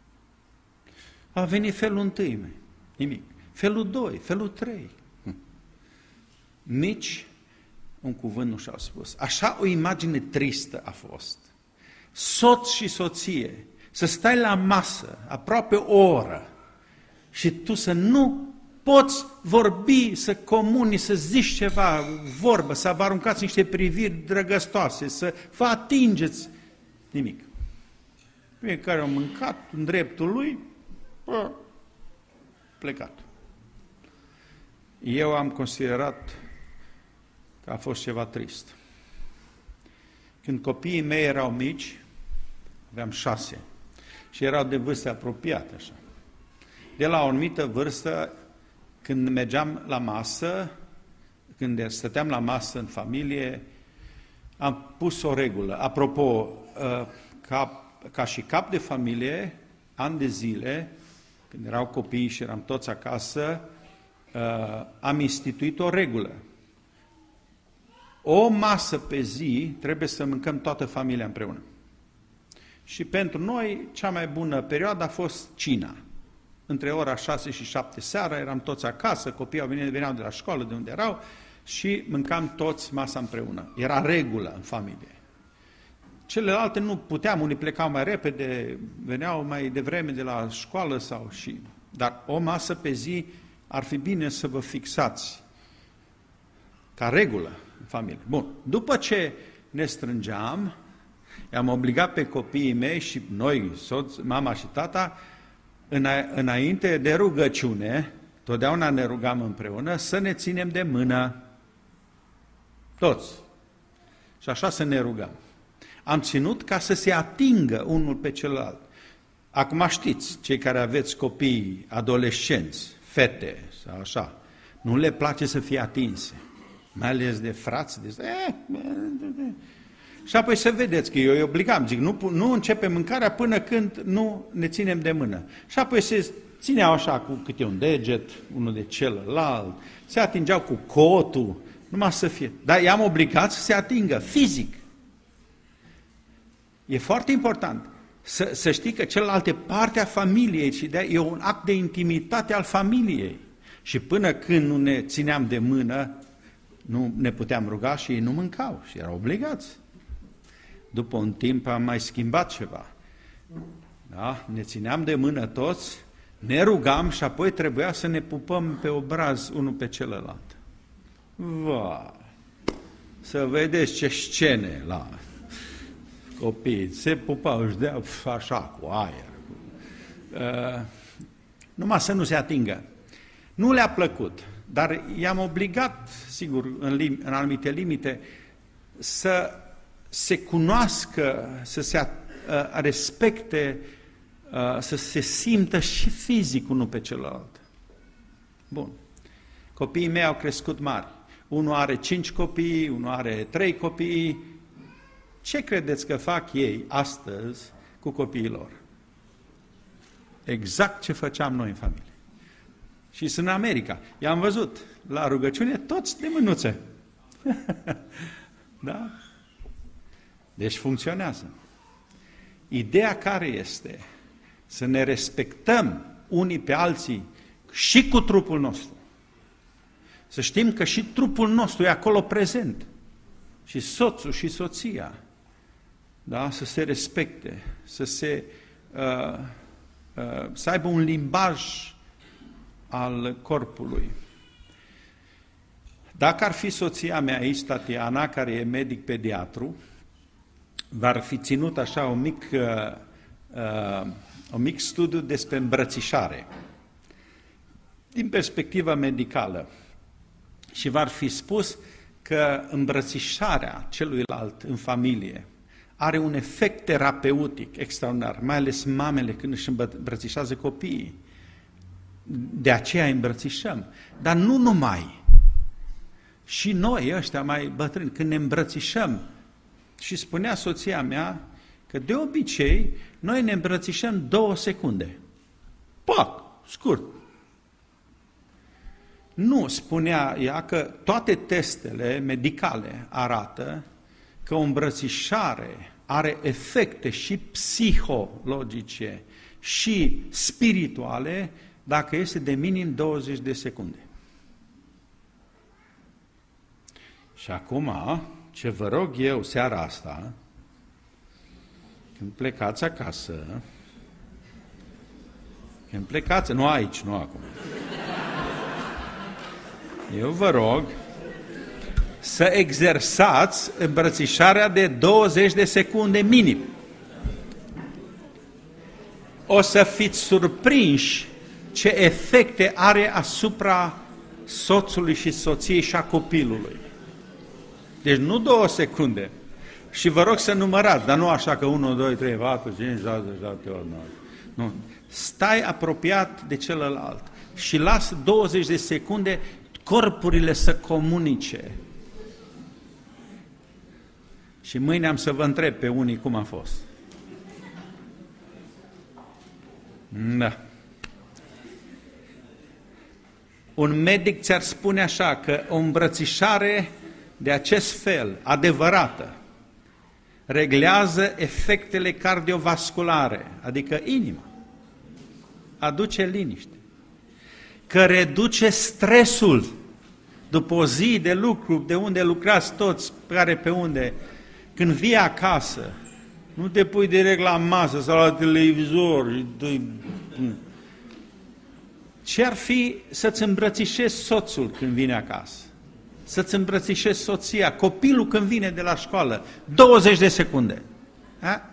A venit felul întâi, nimic. Felul doi, felul trei. Nici un cuvânt nu și-au spus. Așa o imagine tristă a fost. Soț și soție, să stai la masă aproape o oră și tu să nu poți vorbi, să comuni, să zici ceva, vorbă, să vă aruncați niște priviri drăgăstoase, să vă atingeți. Nimic. Fiecare a mâncat în dreptul lui, plecat. eu am considerat că a fost ceva trist. Când copiii mei erau mici, aveam șase, și erau de vârste apropiate, așa. De la o anumită vârstă, când mergeam la masă, când stăteam la masă în familie, am pus o regulă. Apropo, ca, ca și cap de familie, ani de zile, când erau copii și eram toți acasă, am instituit o regulă. O masă pe zi trebuie să mâncăm toată familia împreună. Și pentru noi, cea mai bună perioadă a fost cina. Între ora șase și șapte seara, eram toți acasă, copiii veneau de la școală, de unde erau, și mâncam toți masa împreună. Era regulă în familie. Celelalte nu puteam, unii plecau mai repede, veneau mai devreme de la școală sau și... Dar o masă pe zi ar fi bine să vă fixați ca regulă în familie. Bun, după ce ne strângeam, i-am obligat pe copiii mei și noi, soț, mama și tata, înainte de rugăciune, totdeauna ne rugam împreună, să ne ținem de mână. Toți. Și așa să ne rugăm. Am ținut ca să se atingă unul pe celălalt. Acum știți, cei care aveți copii, adolescenți, fete sau așa, nu le place să fie atinse. Mai ales de frați. De... Eh, și apoi să vedeți că eu îi obligam, zic, nu, nu începe mâncarea până când nu ne ținem de mână. Și apoi se țineau așa cu câte un deget, unul de celălalt, se atingeau cu cotul, numai să fie. Dar i-am obligat să se atingă, fizic. E foarte important să, să știi că celălalt e parte a familiei și de, e un act de intimitate al familiei. Și până când nu ne țineam de mână, nu ne puteam ruga și ei nu mâncau și erau obligați. După un timp am mai schimbat ceva. Da? Ne țineam de mână toți, ne rugam și apoi trebuia să ne pupăm pe obraz unul pe celălalt. Vai! Să vedeți ce scene la copii. Se pupau, își deau așa cu aer. Uh, numai să nu se atingă. Nu le-a plăcut, dar i-am obligat, sigur, în, lim- în anumite limite, să se cunoască, să se uh, respecte, uh, să se simtă și fizic unul pe celălalt. Bun. Copiii mei au crescut mari. Unul are cinci copii, unul are trei copii. Ce credeți că fac ei astăzi cu copiii lor? Exact ce făceam noi în familie. Și sunt în America. I-am văzut la rugăciune toți de mânuțe. Da? Deci funcționează. Ideea care este? Să ne respectăm unii pe alții și cu trupul nostru. Să știm că și trupul nostru e acolo prezent. Și soțul și soția. Da? Să se respecte. Să se uh, uh, să aibă un limbaj al corpului. Dacă ar fi soția mea aici, Tatiana, care e medic pediatru, v-ar fi ținut așa un mic, uh, uh, un mic studiu despre îmbrățișare, din perspectivă medicală. Și v-ar fi spus că îmbrățișarea celuilalt în familie are un efect terapeutic extraordinar, mai ales mamele când își îmbrățișează copiii. De aceea îi îmbrățișăm. Dar nu numai. Și noi, ăștia mai bătrâni, când ne îmbrățișăm, și spunea soția mea că de obicei noi ne îmbrățișăm două secunde. Pac, scurt. Nu, spunea ea că toate testele medicale arată că o îmbrățișare are efecte și psihologice și spirituale dacă este de minim douăzeci de secunde. Și acum, ce vă rog eu seara asta, când plecați acasă, când plecați, nu aici, nu acum, eu vă rog să exersați îmbrățișarea de douăzeci de secunde minim. O să fiți surprinși ce efecte are asupra soțului și soției și a copilului. Deci nu două secunde. Și vă rog să numărați, dar nu așa că unu, doi, trei, patru, cinci, șase, șapte, opt, nouă. Nu. Stai apropiat de celălalt și lasă douăzeci de secunde corpurile să comunice. Și mâine am să vă întreb pe unii cum a fost. Da. Un medic ți-ar spune așa, că o îmbrățișare de acest fel, adevărată, reglează efectele cardiovasculare, adică inima, aduce liniște, că reduce stresul după o zi de lucru, de unde lucrați toți, care pe unde, când vii acasă, nu te pui direct la masă sau la televizor. Ce ar fi să-ți îmbrățișezi soțul când vine acasă? Să-ți îmbrățișezi soția, copilul când vine de la școală, douăzeci de secunde. A?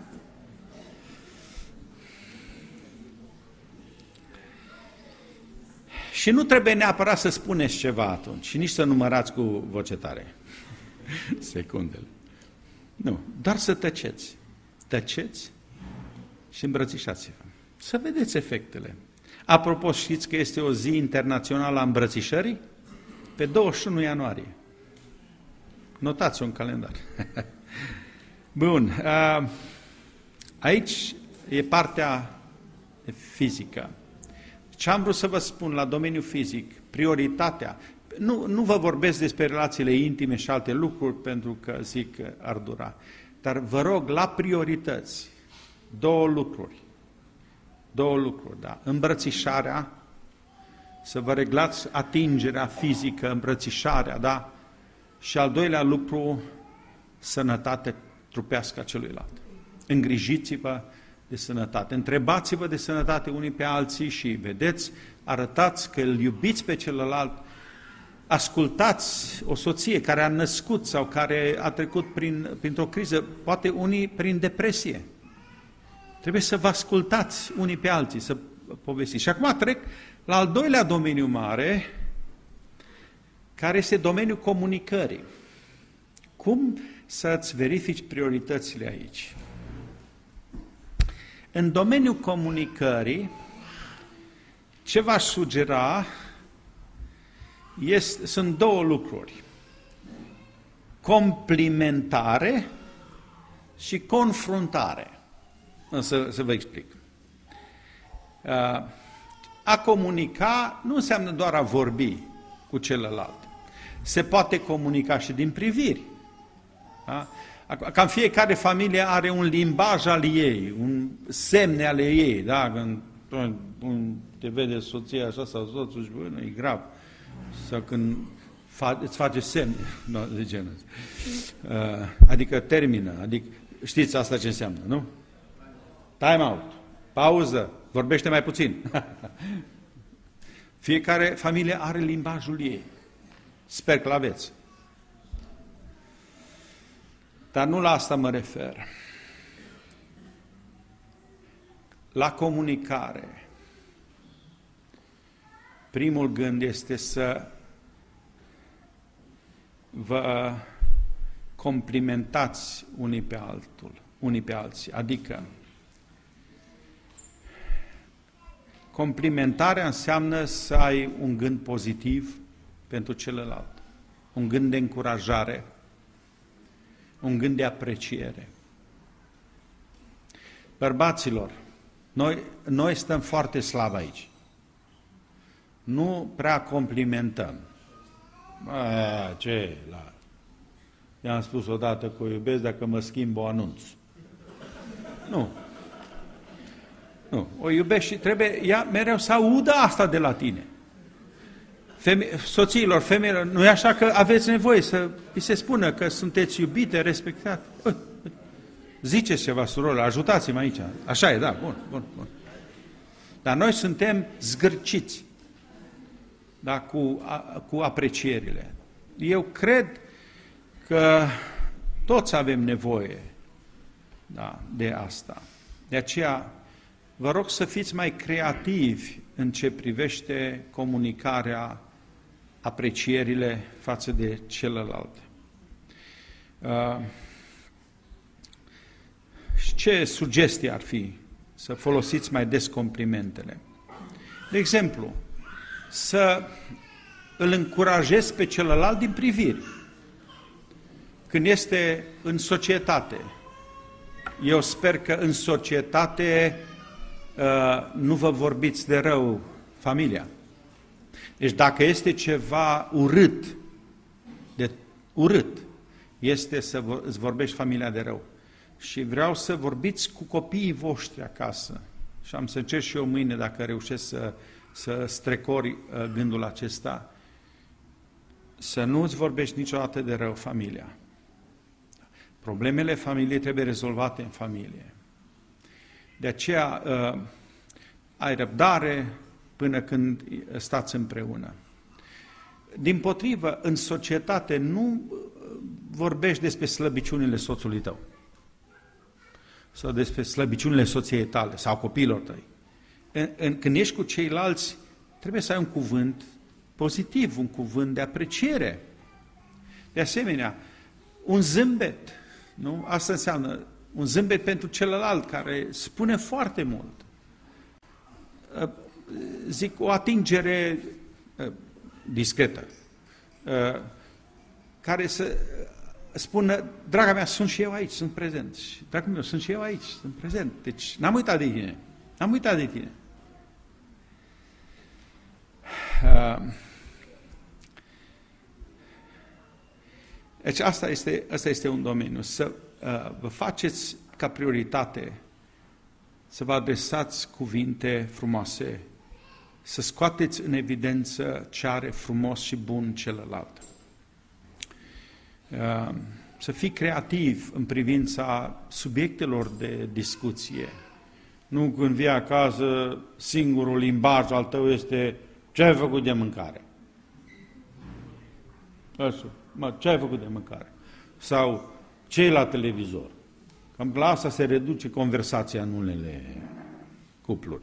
Și nu trebuie neapărat să spuneți ceva atunci, și nici să numărați cu voce tare secundele. Nu, doar să tăceți. Tăceți și îmbrățișați-vă. Să vedeți efectele. Apropo, știți că este o zi internațională a îmbrățișării? Pe douăzeci și unu ianuarie. Notați-o în calendar. Bun. Aici e partea fizică. Ce am vrut să vă spun la domeniul fizic, prioritatea, nu, nu vă vorbesc despre relațiile intime și alte lucruri, pentru că zic că ar dura, dar vă rog, la priorități, două lucruri. Două lucruri, da. Îmbrățișarea, să vă reglați atingerea fizică, îmbrățișarea, da? Și al doilea lucru, sănătate trupească a celuilalt. Îngrijiți-vă de sănătate. Întrebați-vă de sănătate unii pe alții și vedeți, arătați că îl iubiți pe celălalt, ascultați o soție care a născut sau care a trecut prin, printr-o criză, poate unii prin depresie. Trebuie să vă ascultați unii pe alții, să povestiți. Și acum trec la al doilea domeniu mare, care este domeniul comunicării. Cum să-ți verifici prioritățile aici? În domeniul comunicării, ce v-aș sugera este, sunt două lucruri. Complimentare și confruntare. Să, să vă explic. A comunica nu înseamnă doar a vorbi cu celălalt. Se poate comunica și din priviri. Da? Cam fiecare familie are un limbaj al ei, un semne ale ei. Da? Când te vede soția așa sau soțul și bă, nu e grav. Sau când fa, îți face semne. No, de genul. Adică termină. Adică, știți asta ce înseamnă, nu? Time out, pauză, vorbește mai puțin. Fiecare familie are limbajul ei. Sper că l-aveți. Dar nu la asta mă refer. La comunicare. Primul gând este să vă complimentați unii pe altul, unii pe alții, adică complimentarea înseamnă să ai un gând pozitiv pentru celălalt, un gând de încurajare, un gând de apreciere. Bărbaților, noi, noi stăm foarte slab aici. Nu prea complimentăm. A, ce? La... I-am spus odată că o iubesc, dacă mă schimb o anunț. Nu. Nu. O iubești și trebuie ea mereu să audă asta de la tine. Feme... Soțiilor, femeilor, nu e așa că aveți nevoie să vi se spună că sunteți iubite, respectate? Ziceți ceva, surori, ajutați-mă aici. Așa e, da, bun, bun, bun. Dar noi suntem zgârciți, da, cu, a, cu aprecierile. Eu cred că toți avem nevoie, da, de asta. De aceea, vă rog să fiți mai creativi în ce privește comunicarea aprecierile față de celălalt. Uh, și ce sugestie ar fi? Să folosiți mai des complimentele. De exemplu, să îl încurajezi pe celălalt din priviri. Când este în societate, eu sper că în societate uh, nu vă vorbiți de rău familia. Deci dacă este ceva urât, de urât, este să îți vorbești familia de rău. Și vreau să vorbiți cu copiii voștri acasă. Și am să încerc și eu mâine, dacă reușesc să, să strecori gândul acesta, să nu îți vorbești niciodată de rău familia. Problemele familiei trebuie rezolvate în familie. De aceea ai răbdare până când stați împreună. Dimpotrivă, în societate nu vorbești despre slăbiciunile soțului tău sau despre slăbiciunile soției tale sau copiilor tăi. În, în, când ești cu ceilalți, trebuie să ai un cuvânt pozitiv, un cuvânt de apreciere. De asemenea, un zâmbet, nu? Asta înseamnă un zâmbet pentru celălalt, care spune foarte mult. Zic, o atingere discretă, care să spună, draga mea, sunt și eu aici, sunt prezent. Dragul meu, sunt și eu aici, sunt prezent. Deci n-am uitat de tine, n-am uitat de tine. Deci asta este, asta este un domeniu, să uh, vă faceți ca prioritate să vă adresați cuvinte frumoase, să scoateți în evidență ce are frumos și bun celălalt. Uh, să fii creativ în privința subiectelor de discuție. Nu când vii acasă, singurul limbaj al tău este ce ai făcut de mâncare. Așa. Mă, ce ai făcut de mâncare? Sau ce e la televizor? Cam la asta se reduce conversația în unele cupluri.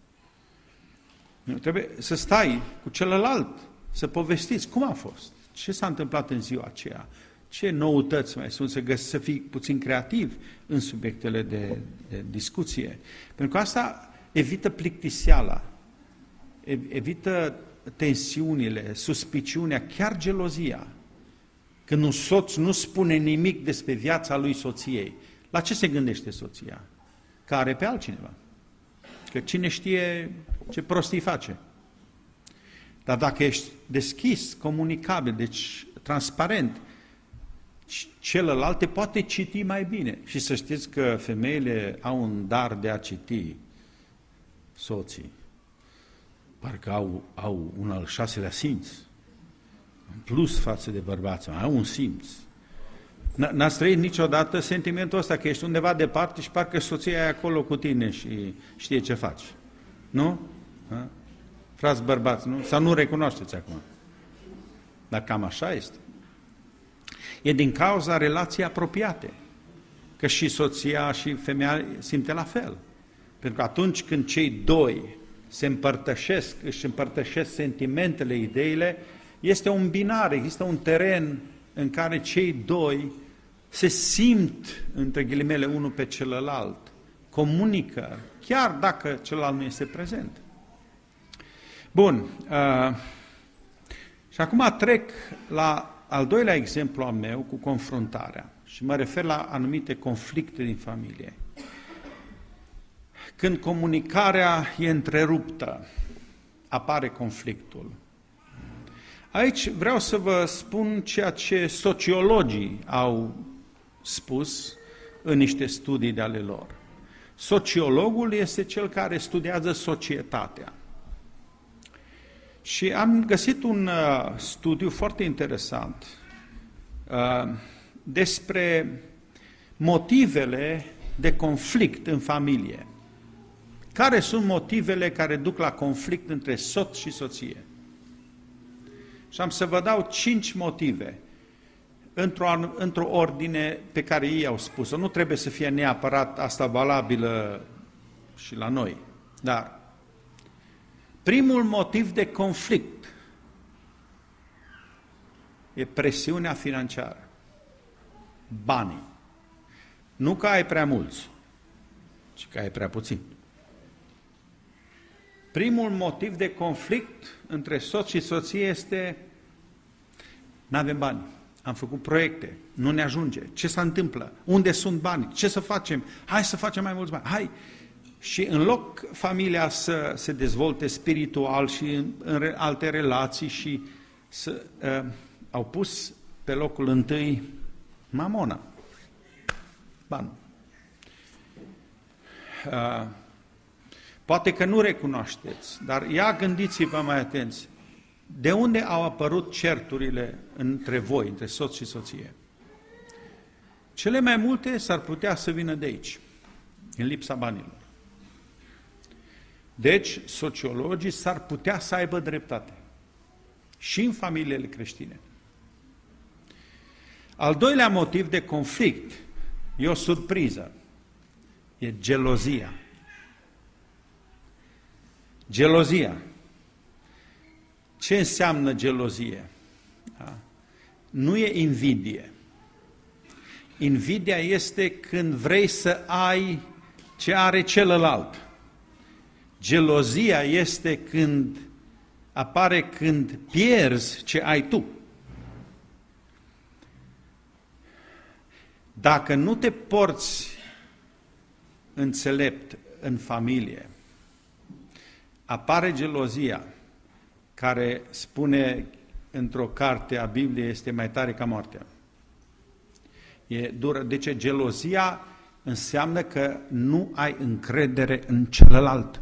Trebuie să stai cu celălalt, să povestiți cum a fost, ce s-a întâmplat în ziua aceea, ce noutăți mai sunt, să, găsi, să fii puțin creativ în subiectele de, de discuție. Pentru că asta evită plictiseala, evită tensiunile, suspiciunea, chiar gelozia. Când un soț nu spune nimic despre viața lui soției, la ce se gândește soția? Că are pe altcineva. Că cine știe ce prostii face. Dar dacă ești deschis, comunicabil, deci transparent, celălalt te poate citi mai bine. Și să știți că femeile au un dar de a citi, soții. Parcă au, au un al șaselea simț. În plus față de bărbați, mai au un simț. N-ați trăit niciodată sentimentul ăsta că ești undeva departe și parcă soția e acolo cu tine și știe ce faci. Nu? Ha? Frați bărbați, nu? Sau nu recunoașteți acum. Dar cam așa este. E din cauza relației apropiate. Că și soția și femeia simte la fel. Pentru că atunci când cei doi se împărtășesc, își împărtășesc sentimentele, ideile, este un binar, există un teren în care cei doi se simt, între ghilimele, unul pe celălalt, comunică, chiar dacă celălalt nu este prezent. Bun, uh, și acum trec la al doilea exemplu al meu cu confruntarea și mă refer la anumite conflicte din familie. Când comunicarea e întreruptă, apare conflictul. Aici vreau să vă spun ceea ce sociologii au spus în niște studii de ale lor. Sociologul este cel care studiază societatea. Și am găsit un uh, studiu foarte interesant uh, despre motivele de conflict în familie. Care sunt motivele care duc la conflict între soț și soție? Și am să vă dau cinci motive, într-o, într-o ordine pe care ei au spus-o. Nu trebuie să fie neapărat asta valabilă și la noi, dar primul motiv de conflict e presiunea financiară. Banii. Nu că ai prea mulți, ci că ai prea puțin. Primul motiv de conflict între soț și soție este: n-avem bani, am făcut proiecte, nu ne ajunge, ce se întâmplă, unde sunt banii, ce să facem, hai să facem mai mulți bani, hai! Și în loc familia să se dezvolte spiritual și în, în alte relații și să, uh, au pus pe locul întâi mamona, banul. Uh, poate că nu recunoașteți, dar ia gândiți-vă mai atenți. De unde au apărut certurile între voi, între soț și soție? Cele mai multe s-ar putea să vină de aici, în lipsa banilor. Deci, sociologii s-ar putea să aibă dreptate și în familiile creștine. Al doilea motiv de conflict e o surpriză, e gelozia. Gelozia. Ce înseamnă gelozie? Da? Nu e invidie. Invidia este când vrei să ai ce are celălalt. Gelozia este când apare când pierzi ce ai tu. Dacă nu te porți înțelept în familie, apare gelozia, care spune într-o carte a Bibliei este mai tare ca moartea. E dură. De ce? Gelozia înseamnă că nu ai încredere în celălalt.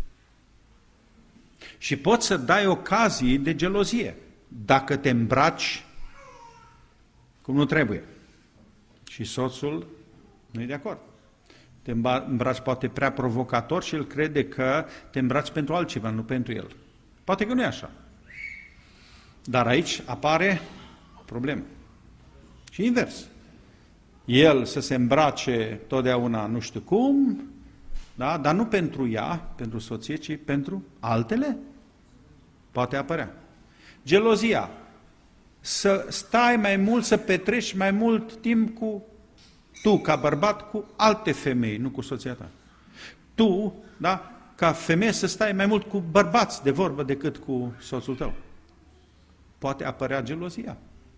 Și poți să dai ocazii de gelozie dacă te îmbraci cum nu trebuie. Și soțul nu e de acord. Te îmbraci poate prea provocator și el crede că te îmbraci pentru altceva, nu pentru el. Poate că nu e așa. Dar aici apare problemă. Și invers. El să se îmbrace totdeauna nu știu cum, da? Dar nu pentru ea, pentru soție, ci pentru altele. Poate apărea. Gelozia. Să stai mai mult, să petreci mai mult timp cu tu, ca bărbat, cu alte femei, nu cu soția ta. Tu, da? Ca femeie să stai mai mult cu bărbați de vorbă decât cu soțul tău. Poate apărea gelozia.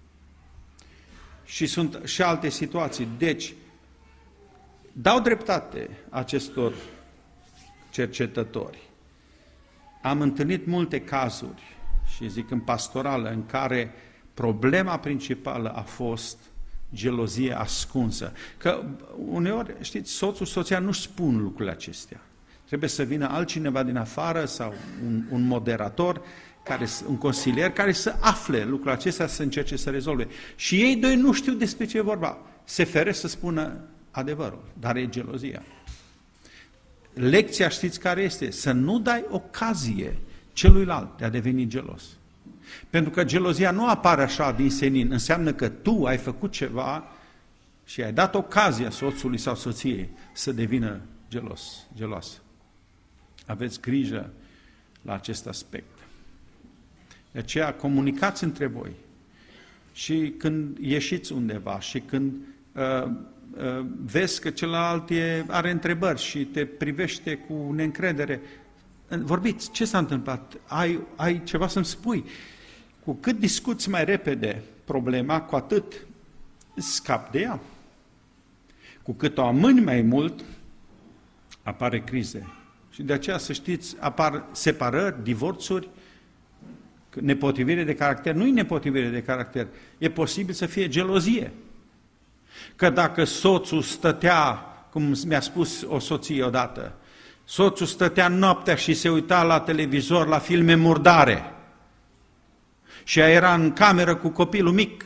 Și sunt și alte situații. Deci, dau dreptate acestor cercetători. Am întâlnit multe cazuri, și zic în pastorală, în care problema principală a fost gelozie ascunsă. Că uneori, știți, soțul, soția nu-și spun lucrurile acestea. Trebuie să vină altcineva din afară sau un, un moderator, care, un consilier, care să afle lucrurile acestea, să încerce să rezolve. Și ei doi nu știu despre ce e vorba. Se feresc să spună adevărul, dar e gelozia. Lecția știți care este? Să nu dai ocazie celuilalt de a deveni gelos. Pentru că gelozia nu apare așa din senin, înseamnă că tu ai făcut ceva și ai dat ocazia soțului sau soției să devină gelos, geloasă. Aveți grijă la acest aspect. De aceea comunicați între voi și când ieșiți undeva și când uh, uh, vezi că celălalt e, are întrebări și te privește cu neîncredere, vorbiți, ce s-a întâmplat? Ai, ai ceva să-mi spui? Cu cât discuți mai repede problema, cu atât scapi de ea. Cu cât o amâni mai mult, apare crize. Și de aceea, să știți, apar separări, divorțuri, nepotrivire de caracter. Nu e nepotrivire de caracter, e posibil să fie gelozie. Că dacă soțul stătea, cum mi-a spus o soție odată, soțul stătea noaptea și se uita la televizor, la filme murdare, și ea era în cameră cu copilul mic,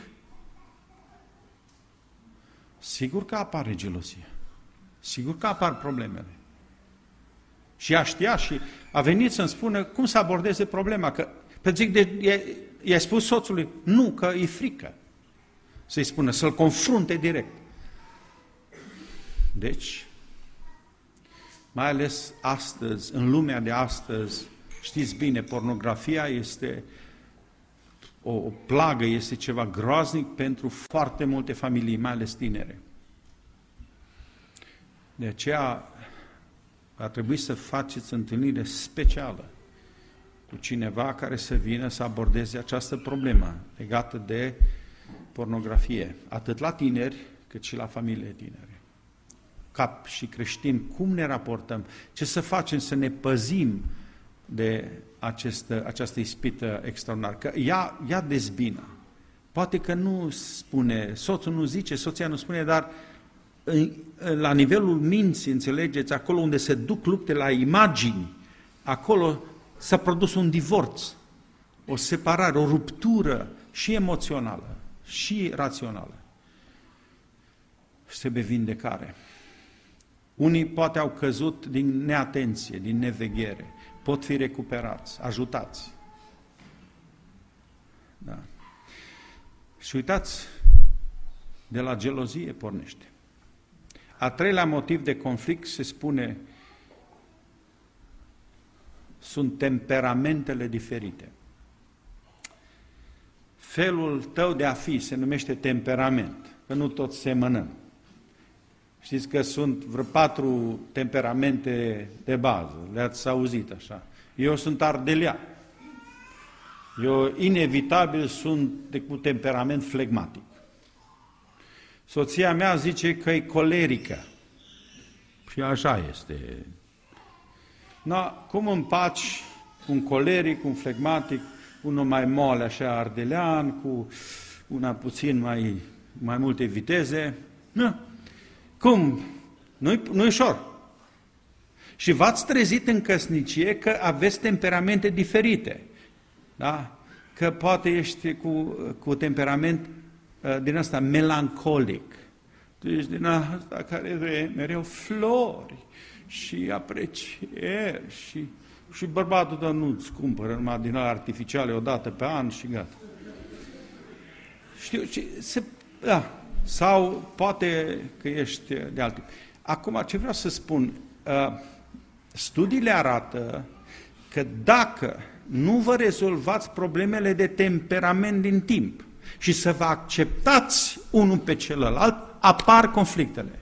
sigur că apare gelozie. Sigur că apar problemele. Și ea știa și a venit să-mi spună cum să abordeze problema. Că, pe zic, de, i-a spus soțului, nu, că e frică. Să-i spună, să-l confrunte direct. Deci, mai ales astăzi, în lumea de astăzi, știți bine, pornografia este o, o plagă, este ceva groaznic pentru foarte multe familii, mai ales tinere. De aceea ar trebui să faceți întâlnire specială cu cineva care să vină să abordeze această problemă legată de pornografie, atât la tineri cât și la familiile tinere. Ca și creștini, cum ne raportăm? Ce să facem să ne păzim de această, această ispită extraordinară? Că ea, ea dezbină. Poate că nu spune, soțul nu zice, soția nu spune, dar la nivelul minții, înțelegeți, acolo unde se duc lupte la imagini, acolo s-a produs un divorț, o separare, o ruptură și emoțională, și rațională. Și trebuie vindecare. Unii poate au căzut din neatenție, din neveghere, pot fi recuperați, ajutați. Da. Și uitați, de la gelozie pornește. A treilea motiv de conflict se spune sunt temperamentele diferite. Felul tău de a fi se numește temperament, că nu toți semănăm. Știți că sunt vreo patru temperamente de bază, le-ați auzit așa. Eu sunt ardelean. Eu inevitabil sunt de, cu temperament flegmatic. Soția mea zice că e colerică. Și așa este. No, cum împaci un coleric, un flegmatic, unul mai mole, așa, ardelean, cu una puțin mai, mai multe viteze? Nu. Cum? Nu-i, nu-i ușor. Și v-ați trezit în căsnicie că aveți temperamente diferite. Da? Că poate ești cu, cu temperament uh, din asta melancolic. Tu ești din asta care vrea mereu flori și aprecieri și, și bărbatul tău nu-ți cumpără numai din ala artificiale o dată pe an și gata. Știu, se, da, sau poate că ești de alt tip. Acum, ce vreau să spun, uh, studiile arată că dacă nu vă rezolvați problemele de temperament din timp și să vă acceptați unul pe celălalt, apar conflictele.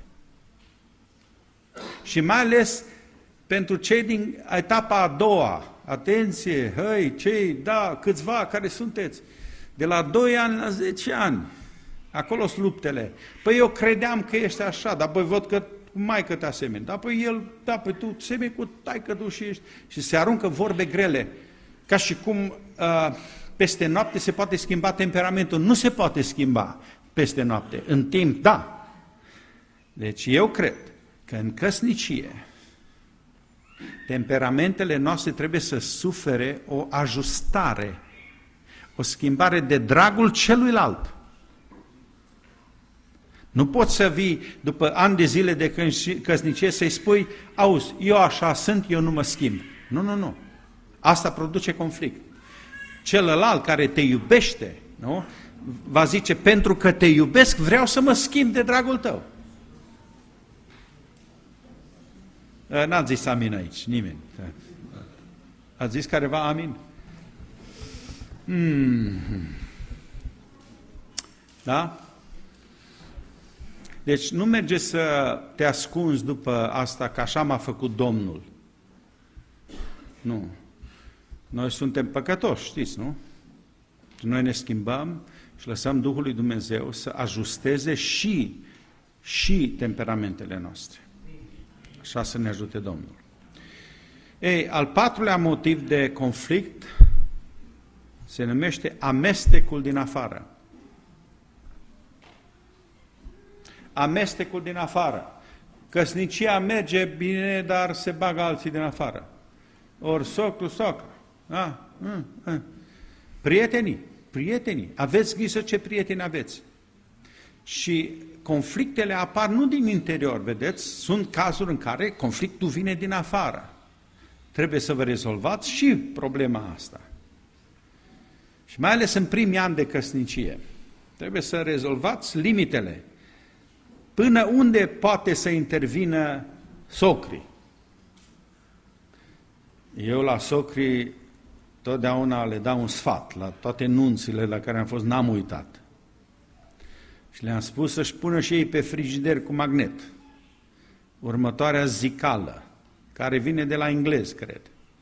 Și mai ales pentru cei din etapa a doua, atenție, hăi, cei, da, câțiva care sunteți, de la doi ani la zece ani, acolo sunt luptele. Păi eu credeam că ești așa, dar păi văd că maică te asemeni, dar păi el, da, păi tu semeni cu taică tu și ești, și se aruncă vorbe grele, ca și cum uh, peste noapte se poate schimba temperamentul. Nu se poate schimba peste noapte, în timp, da. Deci eu cred că în căsnicie temperamentele noastre trebuie să sufere o ajustare, o schimbare de dragul celuilalt. Nu poți să vii după ani de zile de căsnicie să-i spui, auzi, eu așa sunt, eu nu mă schimb. Nu, nu, nu. Asta produce conflict. Celălalt care te iubește, nu? Va zice, pentru că te iubesc, vreau să mă schimb de dragul tău. N-ați zis amin aici, nimeni. Ați zis careva amin? Hmm. Da? Deci nu merge să te ascunzi după asta, că așa m-a făcut Domnul. Nu. Noi suntem păcătoși, știți, nu? Noi ne schimbăm și lăsăm Duhul lui Dumnezeu să ajusteze și, și temperamentele noastre. Așa să ne ajute Domnul. Ei, al patrulea motiv de conflict se numește amestecul din afară. Amestecul din afară. Căsnicia merge bine, dar se bagă alții din afară. Ori socru, socru. A, a, a. Prietenii, prietenii. Aveți grijă ce prieteni aveți. Și conflictele apar nu din interior, vedeți? Sunt cazuri în care conflictul vine din afară. Trebuie să vă rezolvați și problema asta. Și mai ales în primii ani de căsnicie. Trebuie să rezolvați limitele. Până unde poate să intervină socrii? Eu la socrii totdeauna le dau un sfat la toate nunțile la care am fost, n-am uitat. Și le-am spus să-și pună și ei pe frigider cu magnet următoarea zicală, care vine de la englez, cred.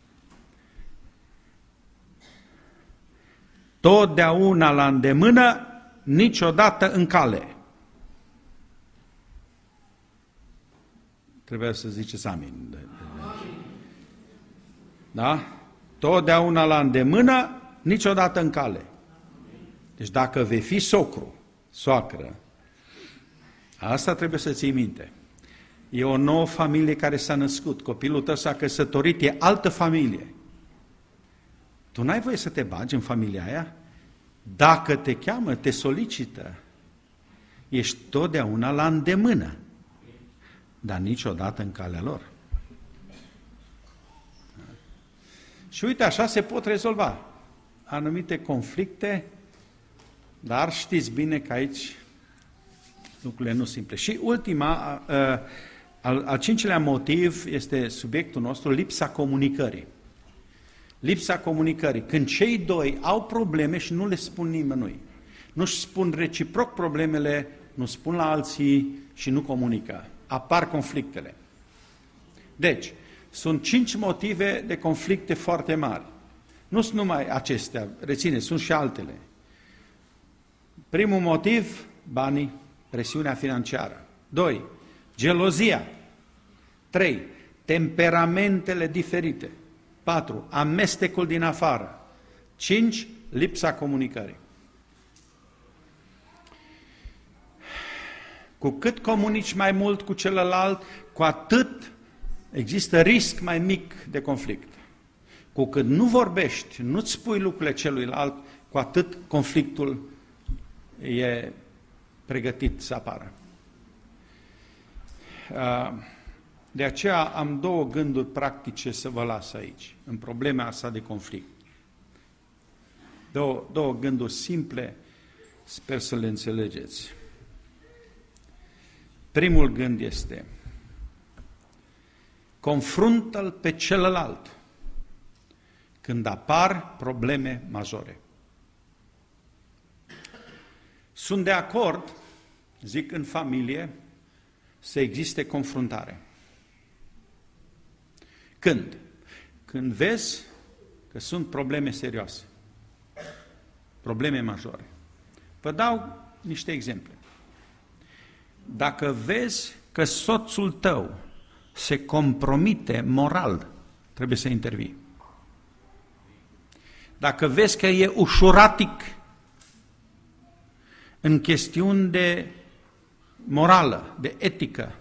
Totdeauna la îndemână, niciodată în cale. Trebuia să ziceți amin. Da? Totdeauna la îndemână, niciodată în cale. Deci dacă vei fi socru, soacră, asta trebuie să ții minte. E o nouă familie care s-a născut, copilul tău s-a căsătorit, e altă familie. Tu n-ai voie să te bagi în familia aia? Dacă te cheamă, te solicită, ești totdeauna la îndemână, dar niciodată în calea lor. Și uite, așa se pot rezolva anumite conflicte, dar știți bine că aici lucrurile nu simple. Și ultima, al, al cincilea motiv este subiectul nostru, lipsa comunicării. Lipsa comunicării. Când cei doi au probleme și nu le spun nimănui, nu-și spun reciproc problemele, nu spun la alții și nu comunică, apar conflictele. Deci, sunt cinci motive de conflicte foarte mari. Nu sunt numai acestea, reține, sunt și altele. Primul motiv, banii, presiunea financiară. Doi, gelozia. Trei, temperamentele diferite. Patru, amestecul din afară. Cinci, lipsa comunicării. Cu cât comunici mai mult cu celălalt, cu atât există risc mai mic de conflict. Cu cât nu vorbești, nu-ți spui lucrurile celuilalt, cu atât conflictul e pregătit să apară. De aceea am două gânduri practice să vă las aici, în problema asta de conflict. Două, două gânduri simple, sper să le înțelegeți. Primul gând este: confruntă-l pe celălalt când apar probleme majore. Sunt de acord, zic, în familie, să existe confruntare. Când? Când vezi că sunt probleme serioase, probleme majore. Vă dau niște exemple. Dacă vezi că soțul tău se compromite moral, trebuie să intervii. Dacă vezi că e ușuratic în chestiuni de morală, de etică,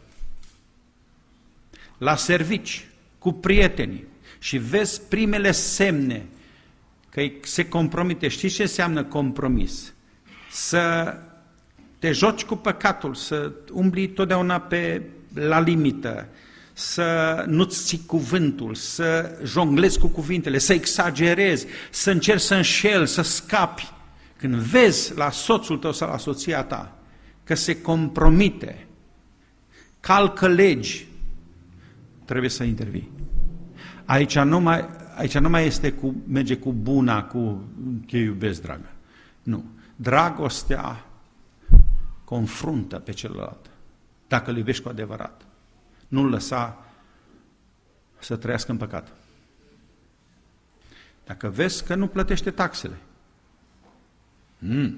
la servici, cu prietenii, și vezi primele semne că se compromite, știi ce înseamnă compromis? Să te joci cu păcatul, să umbli totdeauna pe, la limită, să nu-ți ții cuvântul, să jonglezi cu cuvintele, să exagerezi, să încerci să înșeli, să scapi. Când vezi la soțul tău sau la soția ta că se compromite, calcă legi, trebuie să intervii. Aici nu mai, aici nu mai este cu, merge cu buna, cu te iubesc, dragă. Nu. Dragostea confruntă pe celălalt, dacă îl iubești cu adevărat. Nu-l lăsa să trăiască în păcat. Dacă vezi că nu plătește taxele, mm,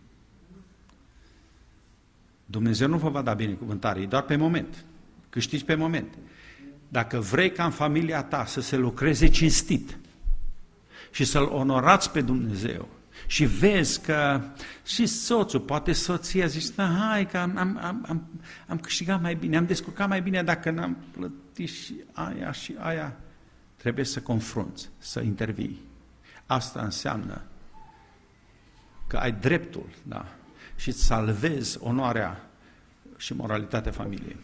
Dumnezeu nu vă va da binecuvântare, e doar pe moment, câștigi pe moment. Dacă vrei ca în familia ta să se lucreze cinstit și să-L onorați pe Dumnezeu și vezi că și soțul, poate soția, zice, hai că am, am, am, am câștigat mai bine, am descurcat mai bine dacă n-am plătit și aia și aia, trebuie să confrunți, să intervii. Asta înseamnă că ai dreptul, da, și îți salvezi onoarea și moralitatea familiei.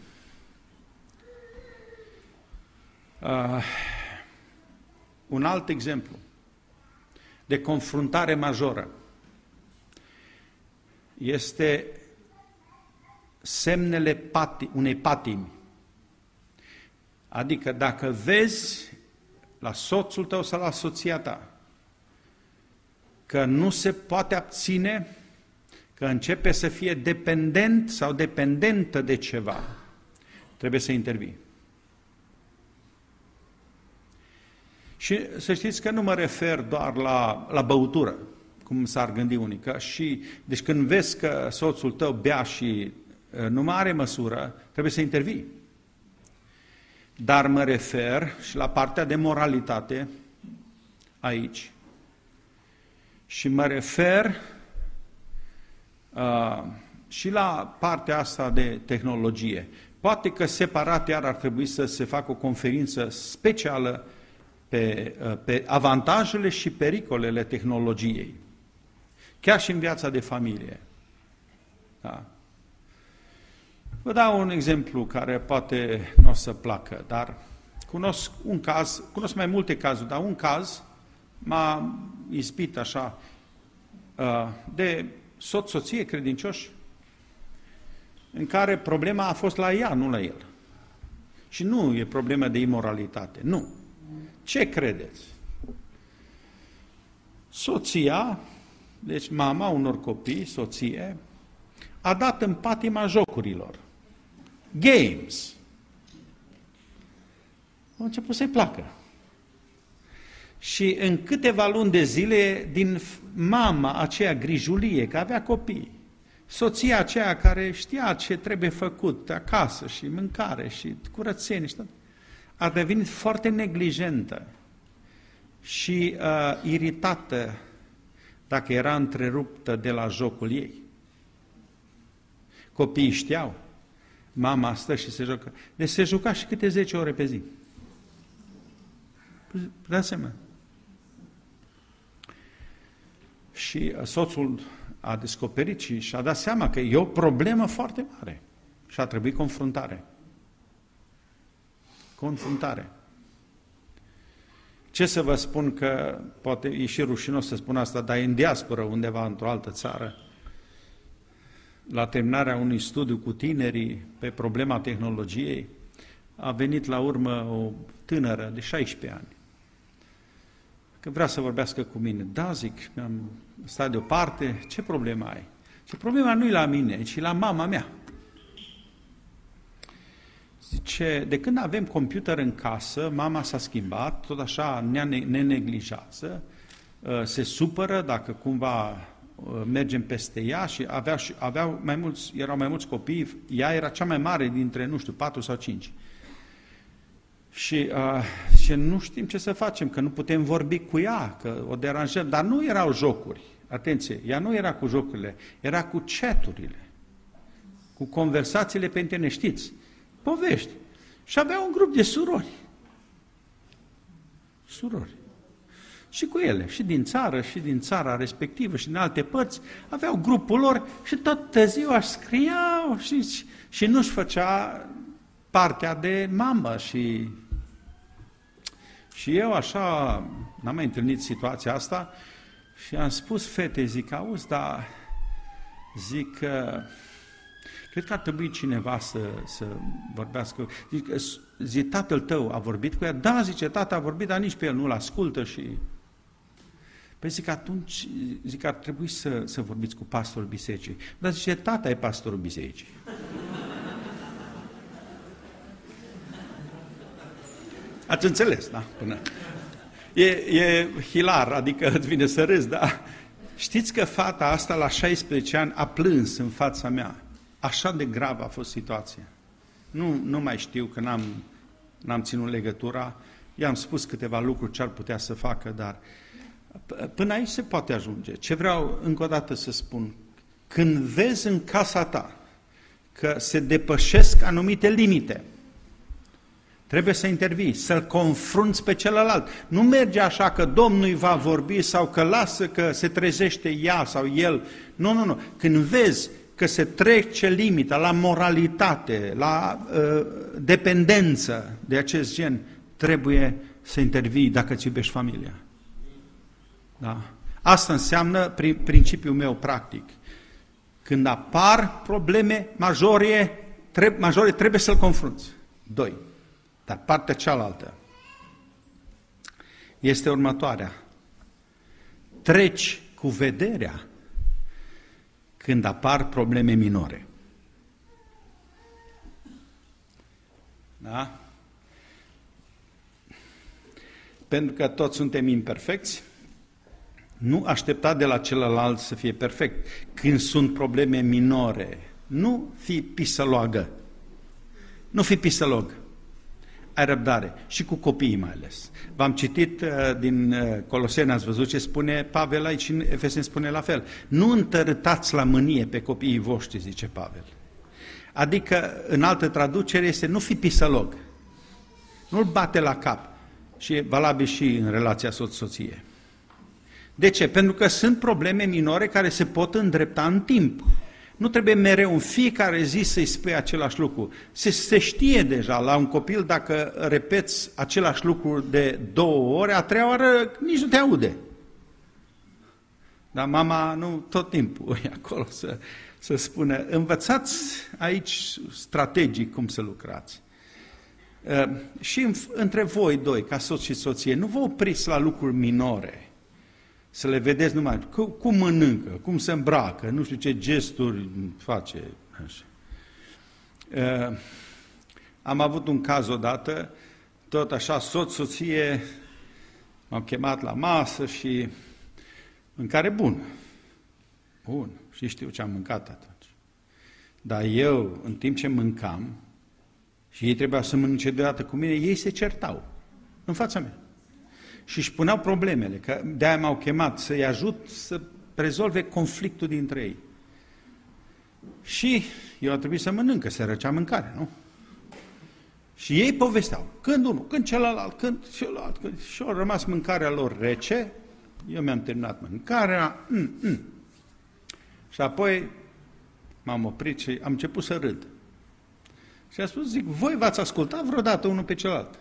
Uh, un alt exemplu de confruntare majoră este semnele pati, unei patimi. Adică dacă vezi la soțul tău sau la soția ta că nu se poate abține, că începe să fie dependent sau dependentă de ceva, trebuie să intervii. Și să știți că nu mă refer doar la, la băutură, cum s-ar gândi unii. Că și, deci când vezi că soțul tău bea și nu mai are măsură, trebuie să intervii. Dar mă refer și la partea de moralitate aici. Și mă refer uh, și la partea asta de tehnologie. Poate că separat iar ar trebui să se facă o conferință specială pe, uh, pe avantajele și pericolele tehnologiei. Chiar și în viața de familie. Da. Vă dau un exemplu care poate nu o să placă, dar cunosc un caz, cunosc mai multe cazuri, dar un caz m-a ispit așa de soț-soție credincioși, în care problema a fost la ea, nu la el. Și nu e problemă de imoralitate, nu. Ce credeți? Soția, deci mama unor copii, soție, a dat în patima jocurilor. Games. A început să-i placă. Și în câteva luni de zile, din mama aceea grijulie, că avea copii, soția aceea care știa ce trebuie făcut acasă și mâncare și curățenie, și tot, a devenit foarte neglijentă și uh, iritată dacă era întreruptă de la jocul ei. Copiii știau. Mama stă și se joacă. Deci se juca și câte zece ore pe zi. Dați seama. Și soțul a descoperit și și-a dat seama că e o problemă foarte mare. Și a trebuit confruntare. Confruntare. Ce să vă spun, că poate e și rușinos să spun asta, dar e în diasporă undeva într-o altă țară, la terminarea unui studiu cu tinerii pe problema tehnologiei, a venit la urmă o tânără de șaisprezece ani, că vrea să vorbească cu mine. Da, zic, mi-am stat deoparte, ce problemă ai? Ce problema nu e la mine, ci la mama mea. Zice, de când avem computer în casă, mama s-a schimbat, tot așa ne, ne neglijează, se supără dacă cumva mergem peste ea și avea, aveau mai mulți, erau mai mulți copii, ea era cea mai mare dintre, nu știu, patru sau cinci. Și, uh, și nu știm ce să facem, că nu putem vorbi cu ea, că o deranjăm, dar nu erau jocuri. Atenție, ea nu era cu jocurile, era cu chaturile, cu conversațiile pe internet, știți, povești. Și avea un grup de surori. Surori. Și cu ele, și din țară, și din țara respectivă, și din alte părți, aveau grupul lor și toată ziua scriau și, și nu-și făcea partea de mamă. Și, și eu așa, n-am mai întâlnit situația asta și am spus fetei, zic, auzi, dar zic că cred că ar trebui cineva să, să vorbească. Zic, zic, tatăl tău a vorbit cu ea? Da, zice, tata a vorbit, dar nici pe el nu-l ascultă și... Păi zic, atunci, zic, ar trebui să, să vorbiți cu pastorul bisericii. Dar zice, tata e pastorul bisericii. Ați înțeles, da? Până... E, e hilar, adică îți vine să râzi, dar știți că fata asta la șaisprezece ani a plâns în fața mea. Așa de gravă a fost situația. Nu, nu mai știu, că n-am, n-am ținut legătura, i-am spus câteva lucruri ce ar putea să facă, dar până aici se poate ajunge. Ce vreau încă o dată să spun, când vezi în casa ta că se depășesc anumite limite, trebuie să intervii, să-l confrunți pe celălalt. Nu merge așa că Domnul îi va vorbi sau că lasă că se trezește ea sau el. Nu, nu, nu. Când vezi că se trece limita la moralitate, la uh, dependență de acest gen, trebuie să intervii dacă îți iubești familia. Da? Asta înseamnă prin, principiul meu practic. Când apar probleme majore, treb, majore trebuie să-l confrunți. Doi. Dar partea cealaltă este următoarea. Treci cu vederea când apar probleme minore. Da? Pentru că toți suntem imperfecți, nu aștepta de la celălalt să fie perfect. Când sunt probleme minore, nu fi pisăloagă. Nu fi pisălog. Ai răbdare. Și cu copiii mai ales. V-am citit uh, din uh, Coloseni, ați văzut ce spune Pavel aici, în Efeseni spune la fel. Nu întărâtați la mânie pe copiii voștri, zice Pavel. Adică, în altă traducere, este nu fi pisălog. Nu-l bate la cap. Și e valabil și în relația soț-soție. De ce? Pentru că sunt probleme minore care se pot îndrepta în timp. Nu trebuie mereu în fiecare zi să-i spui același lucru. Se, se știe deja la un copil, dacă repeți același lucru de două ore, a treia oară nici nu te aude. Dar mama nu tot timpul e acolo să, să spună, învățați aici strategic cum să lucrați. Uh, și între voi doi, ca soț și soție, nu vă opriți la lucruri minore. Să le vedeți numai cum, cum mănâncă, cum se îmbracă, nu știu ce gesturi face. Așa. Uh, am avut un caz odată, tot așa, soț, soție, m-am chemat la masă și mâncare bună. Bun, și știu ce am mâncat atunci. Dar eu, în timp ce mâncam, și ei trebuia să mănânce deodată cu mine, ei se certau în fața mea. Și își puneau problemele, că de-aia m-au chemat să-i ajut să rezolve conflictul dintre ei. Și eu a trebuit să mănânc, că se răcea mâncare, nu? Și ei povesteau, când unul, când celălalt, când celălalt, când... și au rămas mâncarea lor rece, eu mi-am terminat mâncarea, mm, mm. și apoi m-am oprit și am început să râd. Și a spus, zic, voi v-ați ascultat vreodată unul pe celălalt?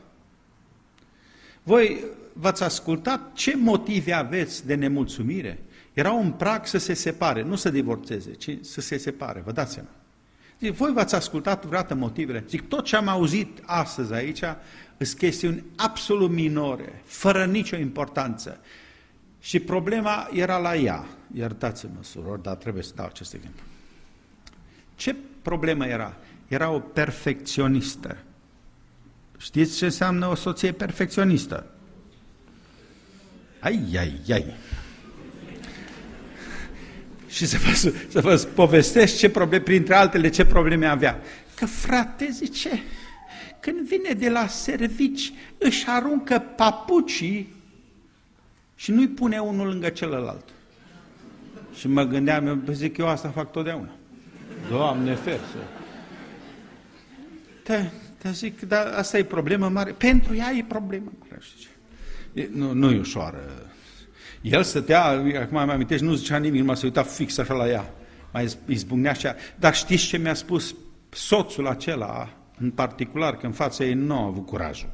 Voi v-ați ascultat ce motive aveți de nemulțumire? Era un prag să se separe, nu să divorțeze, ci să se separe, vă dați seama. Zic, voi v-ați ascultat vreodată motivele? Zic, tot ce am auzit astăzi aici sunt chestiuni absolut minore, fără nicio importanță. Și problema era la ea. Iertați-mă, surori, dar trebuie să dau acest exemplu. Ce problemă era? Era o perfecționistă. Știți ce înseamnă o soție perfecționistă? Ai, ai, ai. Și să vă, să vă povestesc ce probleme, printre altele, ce probleme avea. Că frate, zice, când vine de la servici, își aruncă papucii și nu-i pune unul lângă celălalt. Și mă gândeam, eu zic, eu asta fac totdeauna. Doamne fersă! Te, te zic, dar asta e problemă mare. Pentru ea e problemă mare. Nu, nu e ușoară. El stătea, acum mă amintești, nu zicea nimic, numai se uita fix așa la ea. Mai izbucnea așa. Dar știți ce mi-a spus soțul acela, în particular, că în fața ei nu a avut curajul.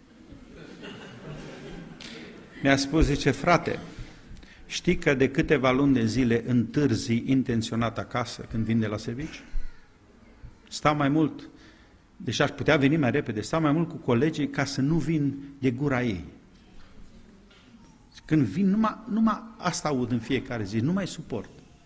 Mi-a spus, zice, frate, știi că de câteva luni de zile întârzi intenționat acasă când vin de la servici? Stau mai mult, deși aș putea veni mai repede, stau mai mult cu colegii ca să nu vin de gura ei. Când vin, numai, numai asta aud în fiecare zi, nu mai suport.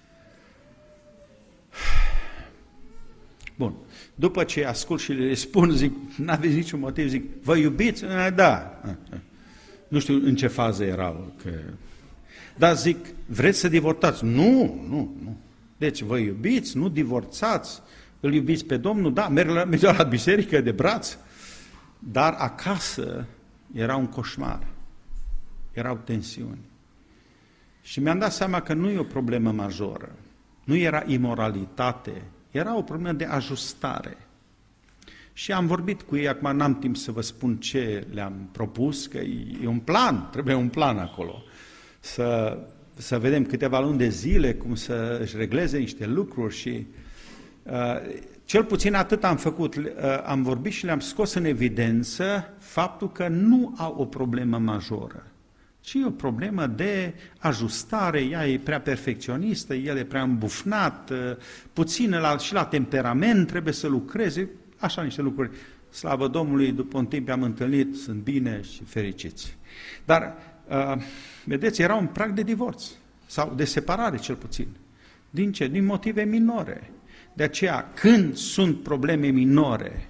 Bun, după ce ascult și le spun, zic, n-aveți niciun motiv, zic, vă iubiți? Da. Nu știu în ce fază erau. Că... Dar zic, vreți să divorțați? Nu, nu, nu. Deci vă iubiți, nu divorțați, îl iubiți pe Domnul, da, mergeau la biserică de braț, dar acasă era un coșmar, erau tensiuni. Și mi-am dat seama că nu e o problemă majoră, nu era imoralitate, era o problemă de ajustare. Și am vorbit cu ei, acum n-am timp să vă spun ce le-am propus, că e un plan, trebuie un plan acolo. Să, să vedem câteva luni de zile cum să își regleze niște lucruri și uh, cel puțin atât am făcut. Uh, am vorbit și le-am scos în evidență faptul că nu au o problemă majoră, ci o problemă de ajustare. Ea e prea perfecționistă, el e prea îmbufnat, uh, puțin la, și la temperament trebuie să lucreze, așa niște lucruri. Slavă Domnului, după un timp am întâlnit, sunt bine și fericiți. Dar Uh, vedeți, era un prag de divorț. sau de separare cel puțin. Din ce? Din motive minore. De aceea, când sunt probleme minore,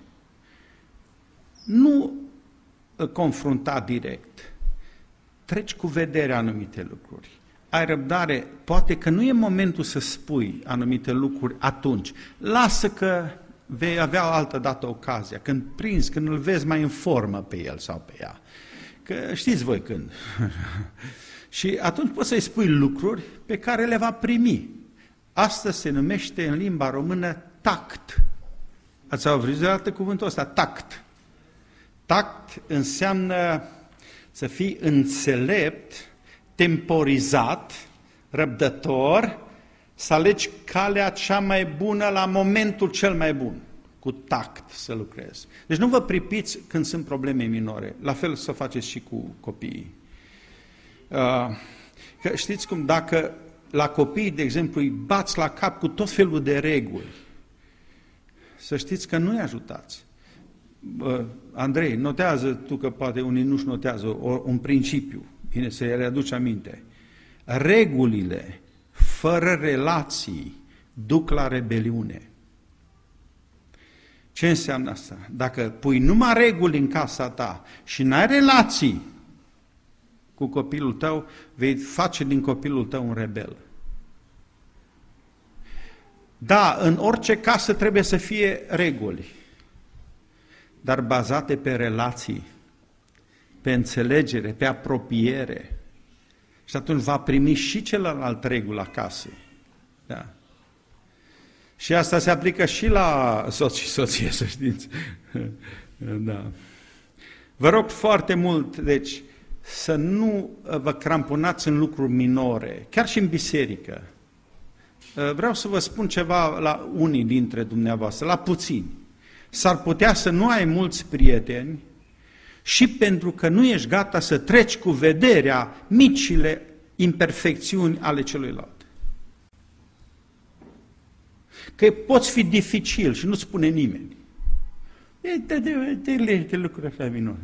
nu confrunta direct. Treci cu vedere anumite lucruri. Ai răbdare, poate că nu e momentul să spui anumite lucruri atunci. Lasă că vei avea o altă dată ocazia, când prinzi, când îl vezi mai în formă pe el sau pe ea. Că știți voi când. Și atunci poți să-i spui lucruri pe care le va primi. Asta se numește în limba română tact. Ați auzit de altă cuvântul ăsta? Tact. Tact înseamnă să fii înțelept, temporizat, răbdător, să alegi calea cea mai bună la momentul cel mai bun. Cu tact să lucrezi. Deci nu vă pripiți când sunt probleme minore. La fel să faceți și cu copiii. Că știți cum, dacă la copii, de exemplu, îi bați la cap cu tot felul de reguli, să știți că nu-i ajutați. Andrei, notează tu, că poate unii nu-și notează un principiu, bine să le aduci aminte. Regulile fără relații duc la rebeliune. Ce înseamnă asta? Dacă pui numai reguli în casa ta și n-ai relații cu copilul tău, vei face din copilul tău un rebel. Da, în orice casă trebuie să fie reguli, dar bazate pe relații, pe înțelegere, pe apropiere. Și atunci va primi și celălalt reguli acasă. Da. Și asta se aplică și la soț și soție, să știți. Da. Vă rog foarte mult, deci, să nu vă cramponați în lucruri minore, chiar și în biserică. Vreau să vă spun ceva la unii dintre dumneavoastră, la puțini. S-ar putea să nu ai mulți prieteni și pentru că nu ești gata să treci cu vederea micile imperfecțiuni ale celuilalt. Că poți fi dificil și nu spune nimeni. Te, te, te legi de lucruri așa minore.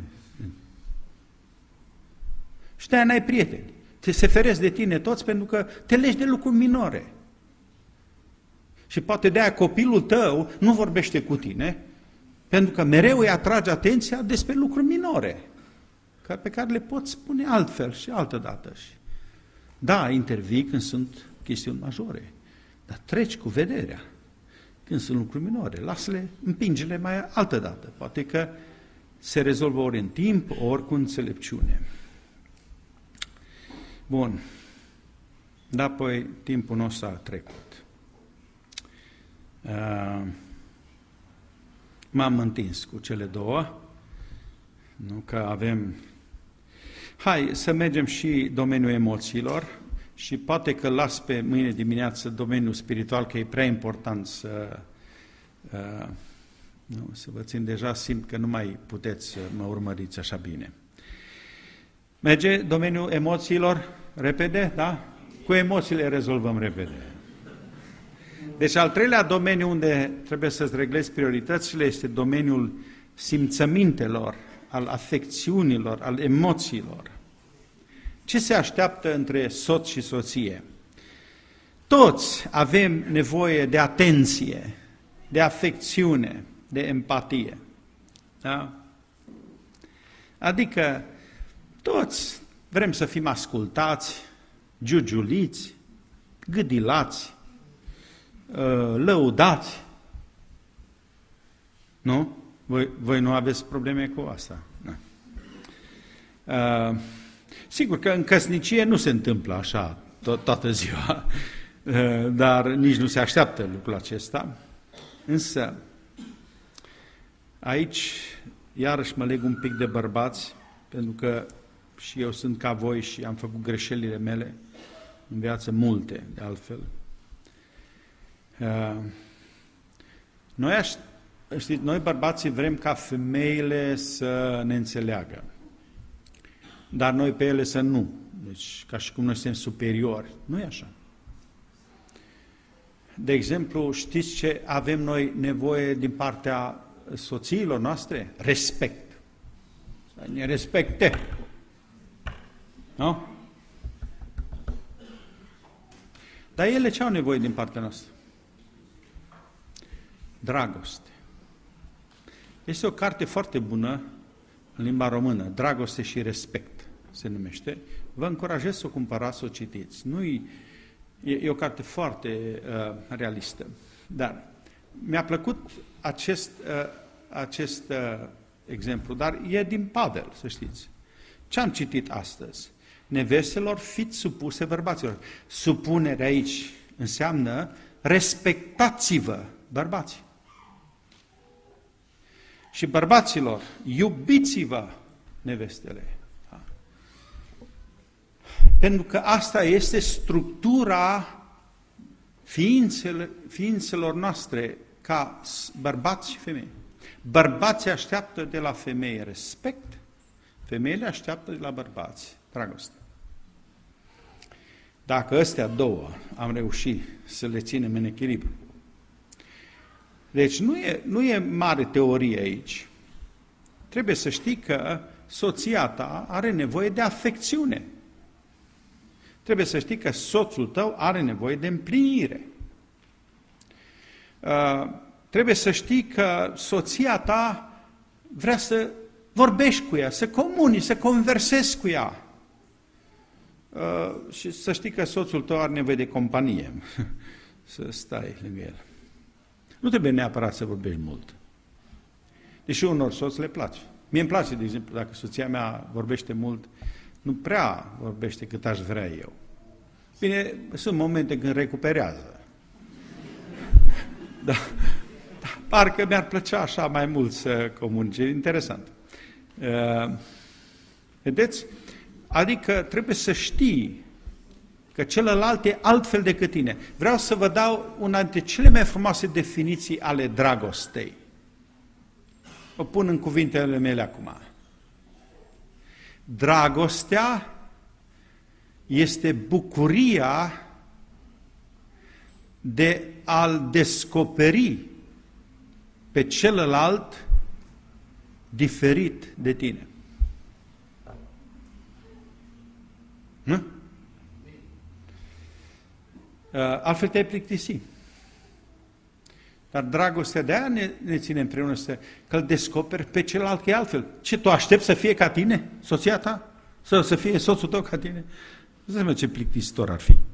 Și de-aia n-ai prieteni. Te se feresc de tine toți pentru că te legi de lucruri minore. Și poate de-aia copilul tău nu vorbește cu tine, pentru că mereu îi atrage atenția despre lucruri minore, pe care le poți spune altfel și altă dată. Da, intervii când sunt chestiuni majore, dar treci cu vederea când sunt lucruri minore. Lasă-le, împinge-le mai altă dată. Poate că se rezolvă ori în timp, ori cu înțelepciune. Bun. Da, apoi timpul nostru a trecut. Uh, m-am întins cu cele două, nu că avem... Hai să mergem și domeniul emoțiilor și poate că las pe mâine dimineață domeniul spiritual, că e prea important să... Uh, nu, să vă țin, deja simt că nu mai puteți să mă urmăriți așa bine. Merge domeniul emoțiilor repede, da? Cu emoțiile rezolvăm repede. Deci al treilea domeniu unde trebuie să-ți reglezi prioritățile este domeniul simțămintelor, al afecțiunilor, al emoțiilor. Ce se așteaptă între soț și soție? Toți avem nevoie de atenție, de afecțiune, de empatie. Da? Adică toți vrem să fim ascultați, giugiuliți, gâdilați, lăudați. Nu? Voi, voi nu aveți probleme cu asta. Da. Uh, sigur că în căsnicie nu se întâmplă așa to- toată ziua, uh, dar nici nu se așteaptă lucrul acesta. Însă, aici, iarăși mă leg un pic de bărbați, pentru că și eu sunt ca voi și am făcut greșelile mele în viață, multe, de altfel. Uh, noi, aș, știți, noi bărbații vrem ca femeile să ne înțeleagă, dar noi pe ele să nu. Deci, ca și cum noi suntem superiori. Nu e așa. De exemplu, știți ce avem noi nevoie din partea soțiilor noastre? Respect. Să ne respecte. Nu? Dar ele ce au nevoie din partea noastră? Dragoste. Este o carte foarte bună în limba română, Dragoste și respect se numește. Vă încurajez să o cumpărați, să o citiți. Nu-i, e, e o carte foarte uh, realistă. Dar mi-a plăcut acest, uh, acest uh, exemplu, dar e din Pavel, să știți. Ce am citit astăzi? Nevestelor, fiți supuse bărbaților. Supunerea aici înseamnă respectați-vă, bărbații. Și bărbaților, iubiți-vă nevestele. Da? Pentru că asta este structura ființelor, ființelor noastre ca bărbați și femei. Bărbații așteaptă de la femeie respect, femeile așteaptă de la bărbați dragoste. Dacă astea două am reușit să le ținem în echilibru. Deci nu e, nu e mare teorie aici. Trebuie să știi că soția ta are nevoie de afecțiune. Trebuie să știi că soțul tău are nevoie de împlinire. Uh, trebuie să știi că soția ta vrea să vorbești cu ea, să comunici, să conversezi cu ea. Uh, și să știi că soțul tău are nevoie de companie, să stai lângă el. Nu trebuie neapărat să vorbești mult. Deși unor soți le place. Mie îmi place, de exemplu, dacă soția mea vorbește mult, nu prea vorbește cât aș vrea eu. Bine, sunt momente când recuperează. Da, da, parcă mi-ar plăcea așa mai mult să comunice. Interesant. Uh, vedeți? Adică trebuie să știi că celălalt e altfel decât tine. Vreau să vă dau una dintre cele mai frumoase definiții ale dragostei. O pun în cuvintele mele acum. Dragostea este bucuria de a-l descoperi pe celălalt diferit de tine. Nu? Altfel te-ai plictisi. Dar dragostea de aia ne, ne ține împreună, să, că îl descoperi pe celălalt că e altfel. Ce, tu aștepți să fie ca tine, soția ta? Să, să fie soțul tău ca tine? Nu știu ce plictisitor ar fi.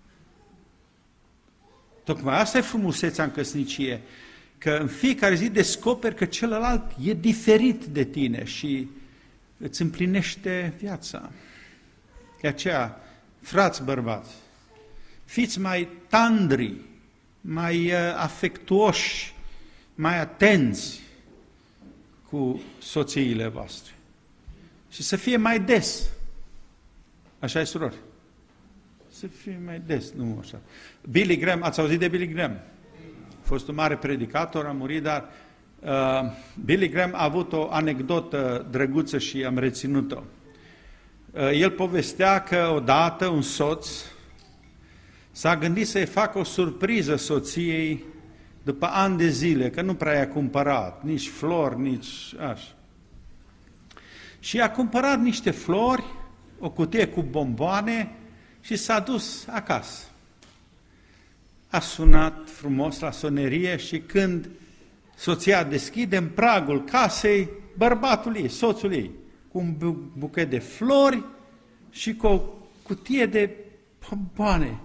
Tocmai asta e frumusețea în căsnicie, că în fiecare zi descoperi că celălalt e diferit de tine și îți împlinește viața. De aceea, frați bărbați, fiți mai tandri, mai afectuoși, mai atenți cu soțiile voastre. Și să fie mai des. Așa e, surori? Să fie mai des, nu așa. Billy Graham, ați auzit de Billy Graham? A fost un mare predicator, a murit, dar uh, Billy Graham a avut o anecdotă drăguță și am reținut-o. Uh, el povestea că odată un soț s-a gândit să-i facă o surpriză soției după ani de zile, că nu prea i-a cumpărat, nici flori, nici așa. Și a cumpărat niște flori, o cutie cu bomboane și s-a dus acasă. A sunat frumos la sonerie și când soția deschide în pragul casei, bărbatul ei, soțul ei, cu un buchet de flori și cu o cutie de bomboane.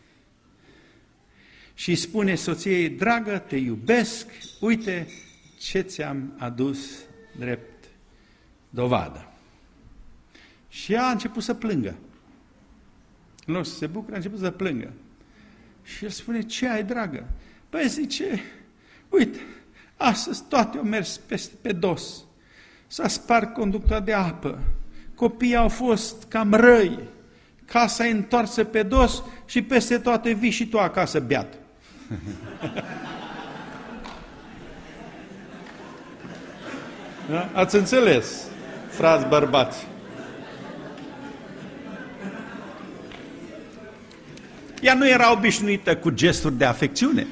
Și îi spune soției, dragă, te iubesc, uite ce ți-am adus drept dovadă. Și ea a început să plângă. În loc să se bucure, a început să plângă. Și el spune, ce ai, dragă? Păi zice, uite, astăzi toate au mers peste pe dos. S-a spart conducta de apă. Copiii au fost cam răi. Casa e întoarsă pe dos și peste toate vii și tu acasă beat. Da? Ați înțeles, frați bărbați? Ea nu era obișnuită cu gesturi de afecțiune.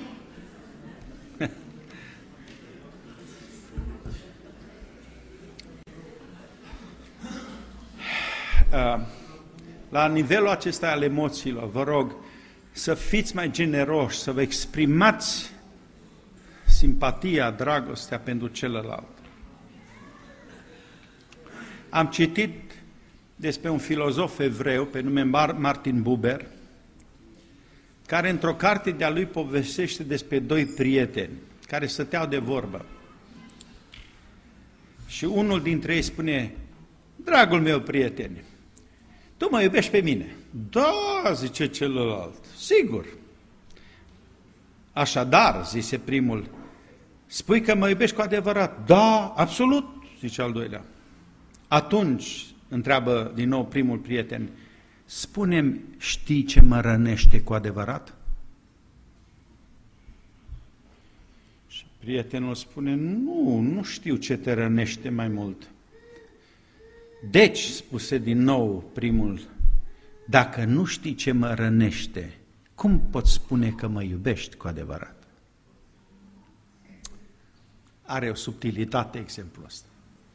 La nivelul acesta al emoțiilor, vă rog, să fiți mai generoși, să vă exprimați simpatia, dragostea pentru celălalt. Am citit despre un filozof evreu pe nume Martin Buber, care într-o carte de-a lui povestește despre doi prieteni care stăteau de vorbă. Și unul dintre ei spune: dragul meu prieten, tu mă iubești pe mine? Da, zice celălalt, sigur. Așadar, zise primul, spui că mă iubești cu adevărat? Da, absolut, zice al doilea. Atunci, întreabă din nou primul prieten, spune-mi, știi ce mă rănește cu adevărat? Și prietenul spune, nu, nu știu ce te rănește mai mult. Deci, spuse din nou primul, dacă nu știi ce mă rănește, cum poți spune că mă iubești cu adevărat? Are o subtilitate exemplul ăsta.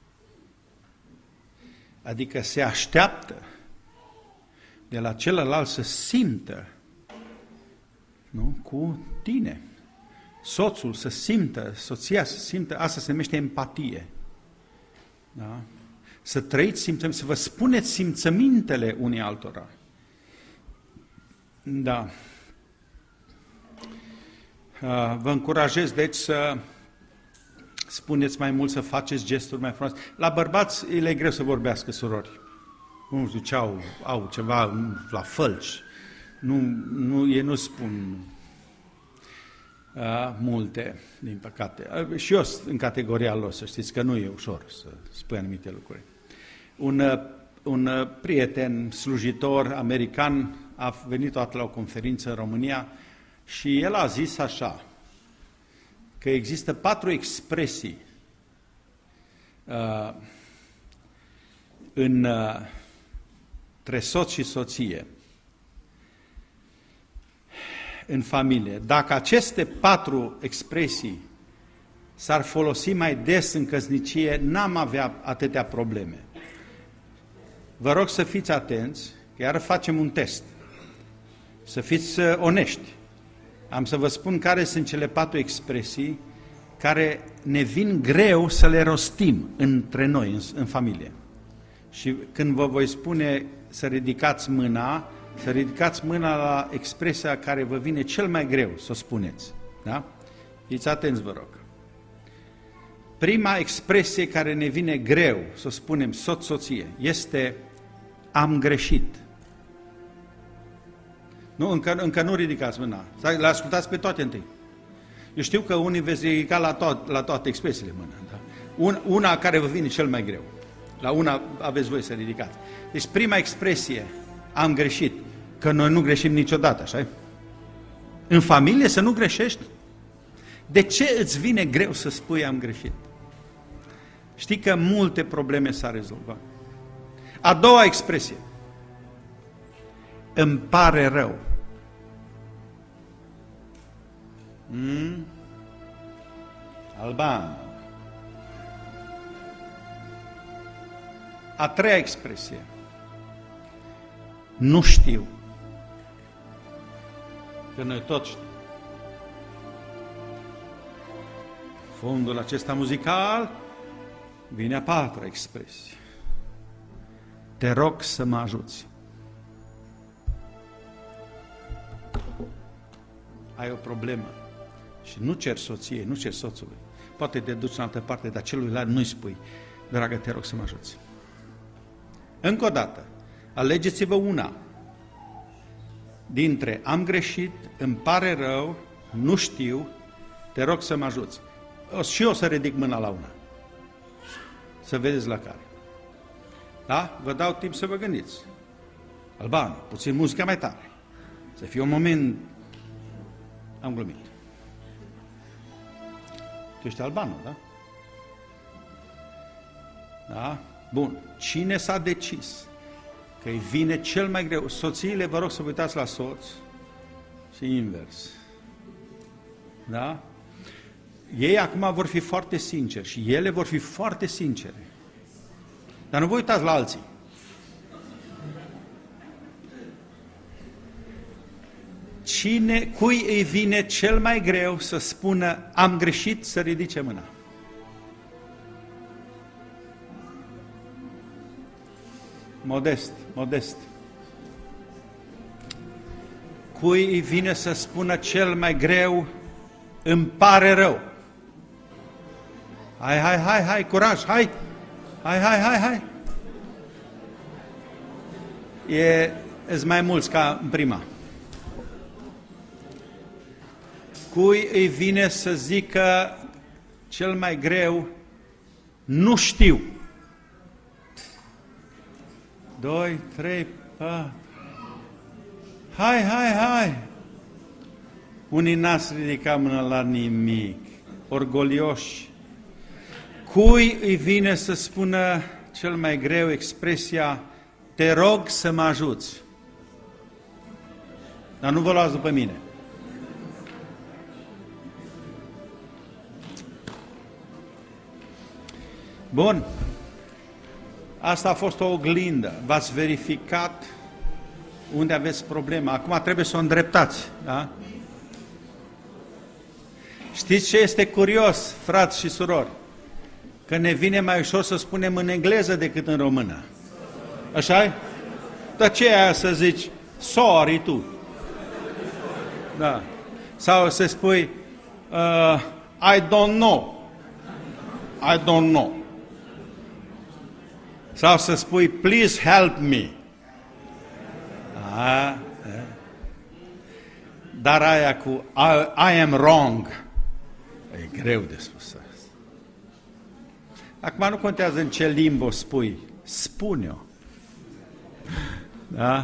Adică se așteaptă de la celălalt să simtă, nu, cu tine. Soțul să simtă, soția să simtă, asta se numește empatie. Da? Să trăiți simțăminte, să vă spuneți simțămintele unii altora. Da. Vă încurajez, deci, să spuneți mai mult, să faceți gesturi mai frumoase. La bărbați le e greu să vorbească, surori. Nu știu ce au, au ceva la fălci. Nu, nu, ei nu spun uh, multe, din păcate. Uh, și eu în categoria lor, să știți că nu e ușor să spui anumite lucruri. Un, uh, un uh, prieten slujitor american a venit odată la o conferință în România și el a zis așa, că există patru expresii uh, în, uh, între soț și soție, în familie. Dacă aceste patru expresii s-ar folosi mai des în căsnicie, n-am avea atâtea probleme. Vă rog să fiți atenți, că iar facem un test. Să fiți onești. Am să vă spun care sunt cele patru expresii care ne vin greu să le rostim între noi, în, în familie. Și când vă voi spune să ridicați mâna, să ridicați mâna la expresia care vă vine cel mai greu să o spuneți. Da? Fiți atenți, vă rog. Prima expresie care ne vine greu să o spunem soț-soție este am greșit. Nu, încă, încă nu ridicați mâna. Le ascultați pe toate întâi. Eu știu că unii veți ridica la, to- la toate expresiile mâna. Da? Un, una care vă vine cel mai greu. La una aveți voi să ridicați. Deci prima expresie, am greșit, că noi nu greșim niciodată, așa? În familie să nu greșești? De ce îți vine greu să spui am greșit? Știi că multe probleme s-ar rezolva. A doua expresie, îmi pare rău. Mm? Alban. A treia expresie, nu știu. Că noi toți știm. Fondul acesta muzical vine a patra expresie. Te rog să mă ajuți. Ai o problemă și nu cer soției, nu cer soțului. Poate te duci în altă parte, dar celuilalt nu-i spui, dragă, te rog să mă ajuți. Încă o dată, alegeți-vă una dintre am greșit, îmi pare rău, nu știu, te rog să mă ajuți. O, și eu să ridic mâna la una. Să vedeți la care. Da? Vă dau timp să vă gândiți. Albani, puțin muzica mai tare. Să fie un moment... Am glumit. Tu ești albanul, da? Da? Bun. Cine s-a decis că îi vine cel mai greu? Soțiile, vă rog să vă uitați la soț și invers. Da? Ei acum vor fi foarte sinceri și ele vor fi foarte sincere. Dar nu vă uitați la alții. Cine, cui îi vine cel mai greu să spună am greșit, să ridice mâna? Modest, modest. Cui îi vine să spună cel mai greu, îmi pare rău? Hai, hai, hai, hai, curaj, hai! Hai, hai, hai, hai! E, îs mai mulți ca în prima. Cui îi vine să zică cel mai greu, nu știu? Doi, trei, patru. Hai, hai, hai! Unii n-ați ridicat mână la nimic, orgolioși. Cui îi vine să spună cel mai greu expresia, te rog să mă ajuți? Dar nu vă luați după mine. Bun. Asta a fost o oglindă. V-ați verificat unde aveți problema. Acum trebuie să o îndreptați. Da? Știți ce este curios, frați și surori? Că ne vine mai ușor să spunem în engleză decât în română. Așa-i? Dar ce e aia să zici, sorry tu? Da. Sau să spui, uh, I don't know. I don't know. Sau să spui, please help me. A, dar aia cu I, I am wrong, e greu de spus asta. Acum nu contează în ce limbă o spui, spune-o. Da?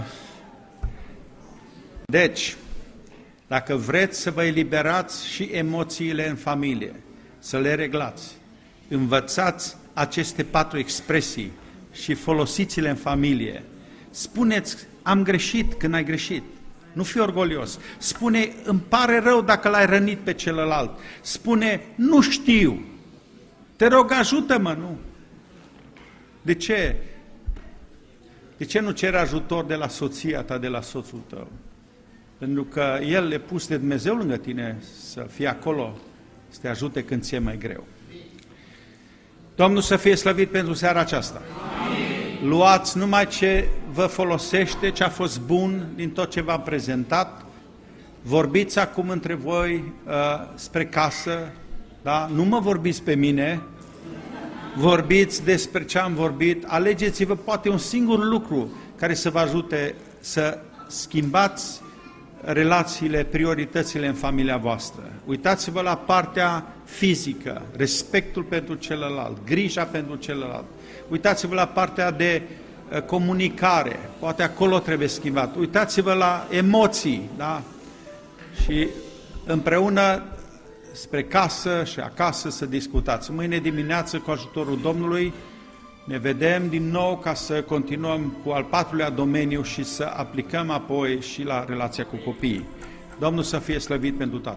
Deci, dacă vreți să vă eliberați și emoțiile în familie, să le reglați, învățați aceste patru expresii și folosiți-le în familie. Spuneți, am greșit când ai greșit. Nu fi orgolios. Spune, îmi pare rău dacă l-ai rănit pe celălalt. Spune, nu știu. Te rog, ajută-mă, nu? De ce? De ce nu ceri ajutor de la soția ta, de la soțul tău? Pentru că El le pus de Dumnezeu lângă tine să fie acolo, să te ajute când ți-e mai greu. Domnul să fie slăvit pentru seara aceasta. Amin. Luați numai ce vă folosește, ce a fost bun din tot ce v-am prezentat. Vorbiți acum între voi uh, spre casă, da? Nu mă vorbiți pe mine, vorbiți despre ce am vorbit, alegeți-vă poate un singur lucru care să vă ajute să schimbați relațiile, prioritățile în familia voastră. Uitați-vă la partea fizică, respectul pentru celălalt, grija pentru celălalt. Uitați-vă la partea de uh, comunicare, poate acolo trebuie schimbat. Uitați-vă la emoții, da? Și împreună spre casă și acasă să discutați. Mâine dimineață, cu ajutorul Domnului, ne vedem din nou ca să continuăm cu al patrulea domeniu și să aplicăm apoi și la relația cu copiii. Domnul să fie slăvit pentru toate.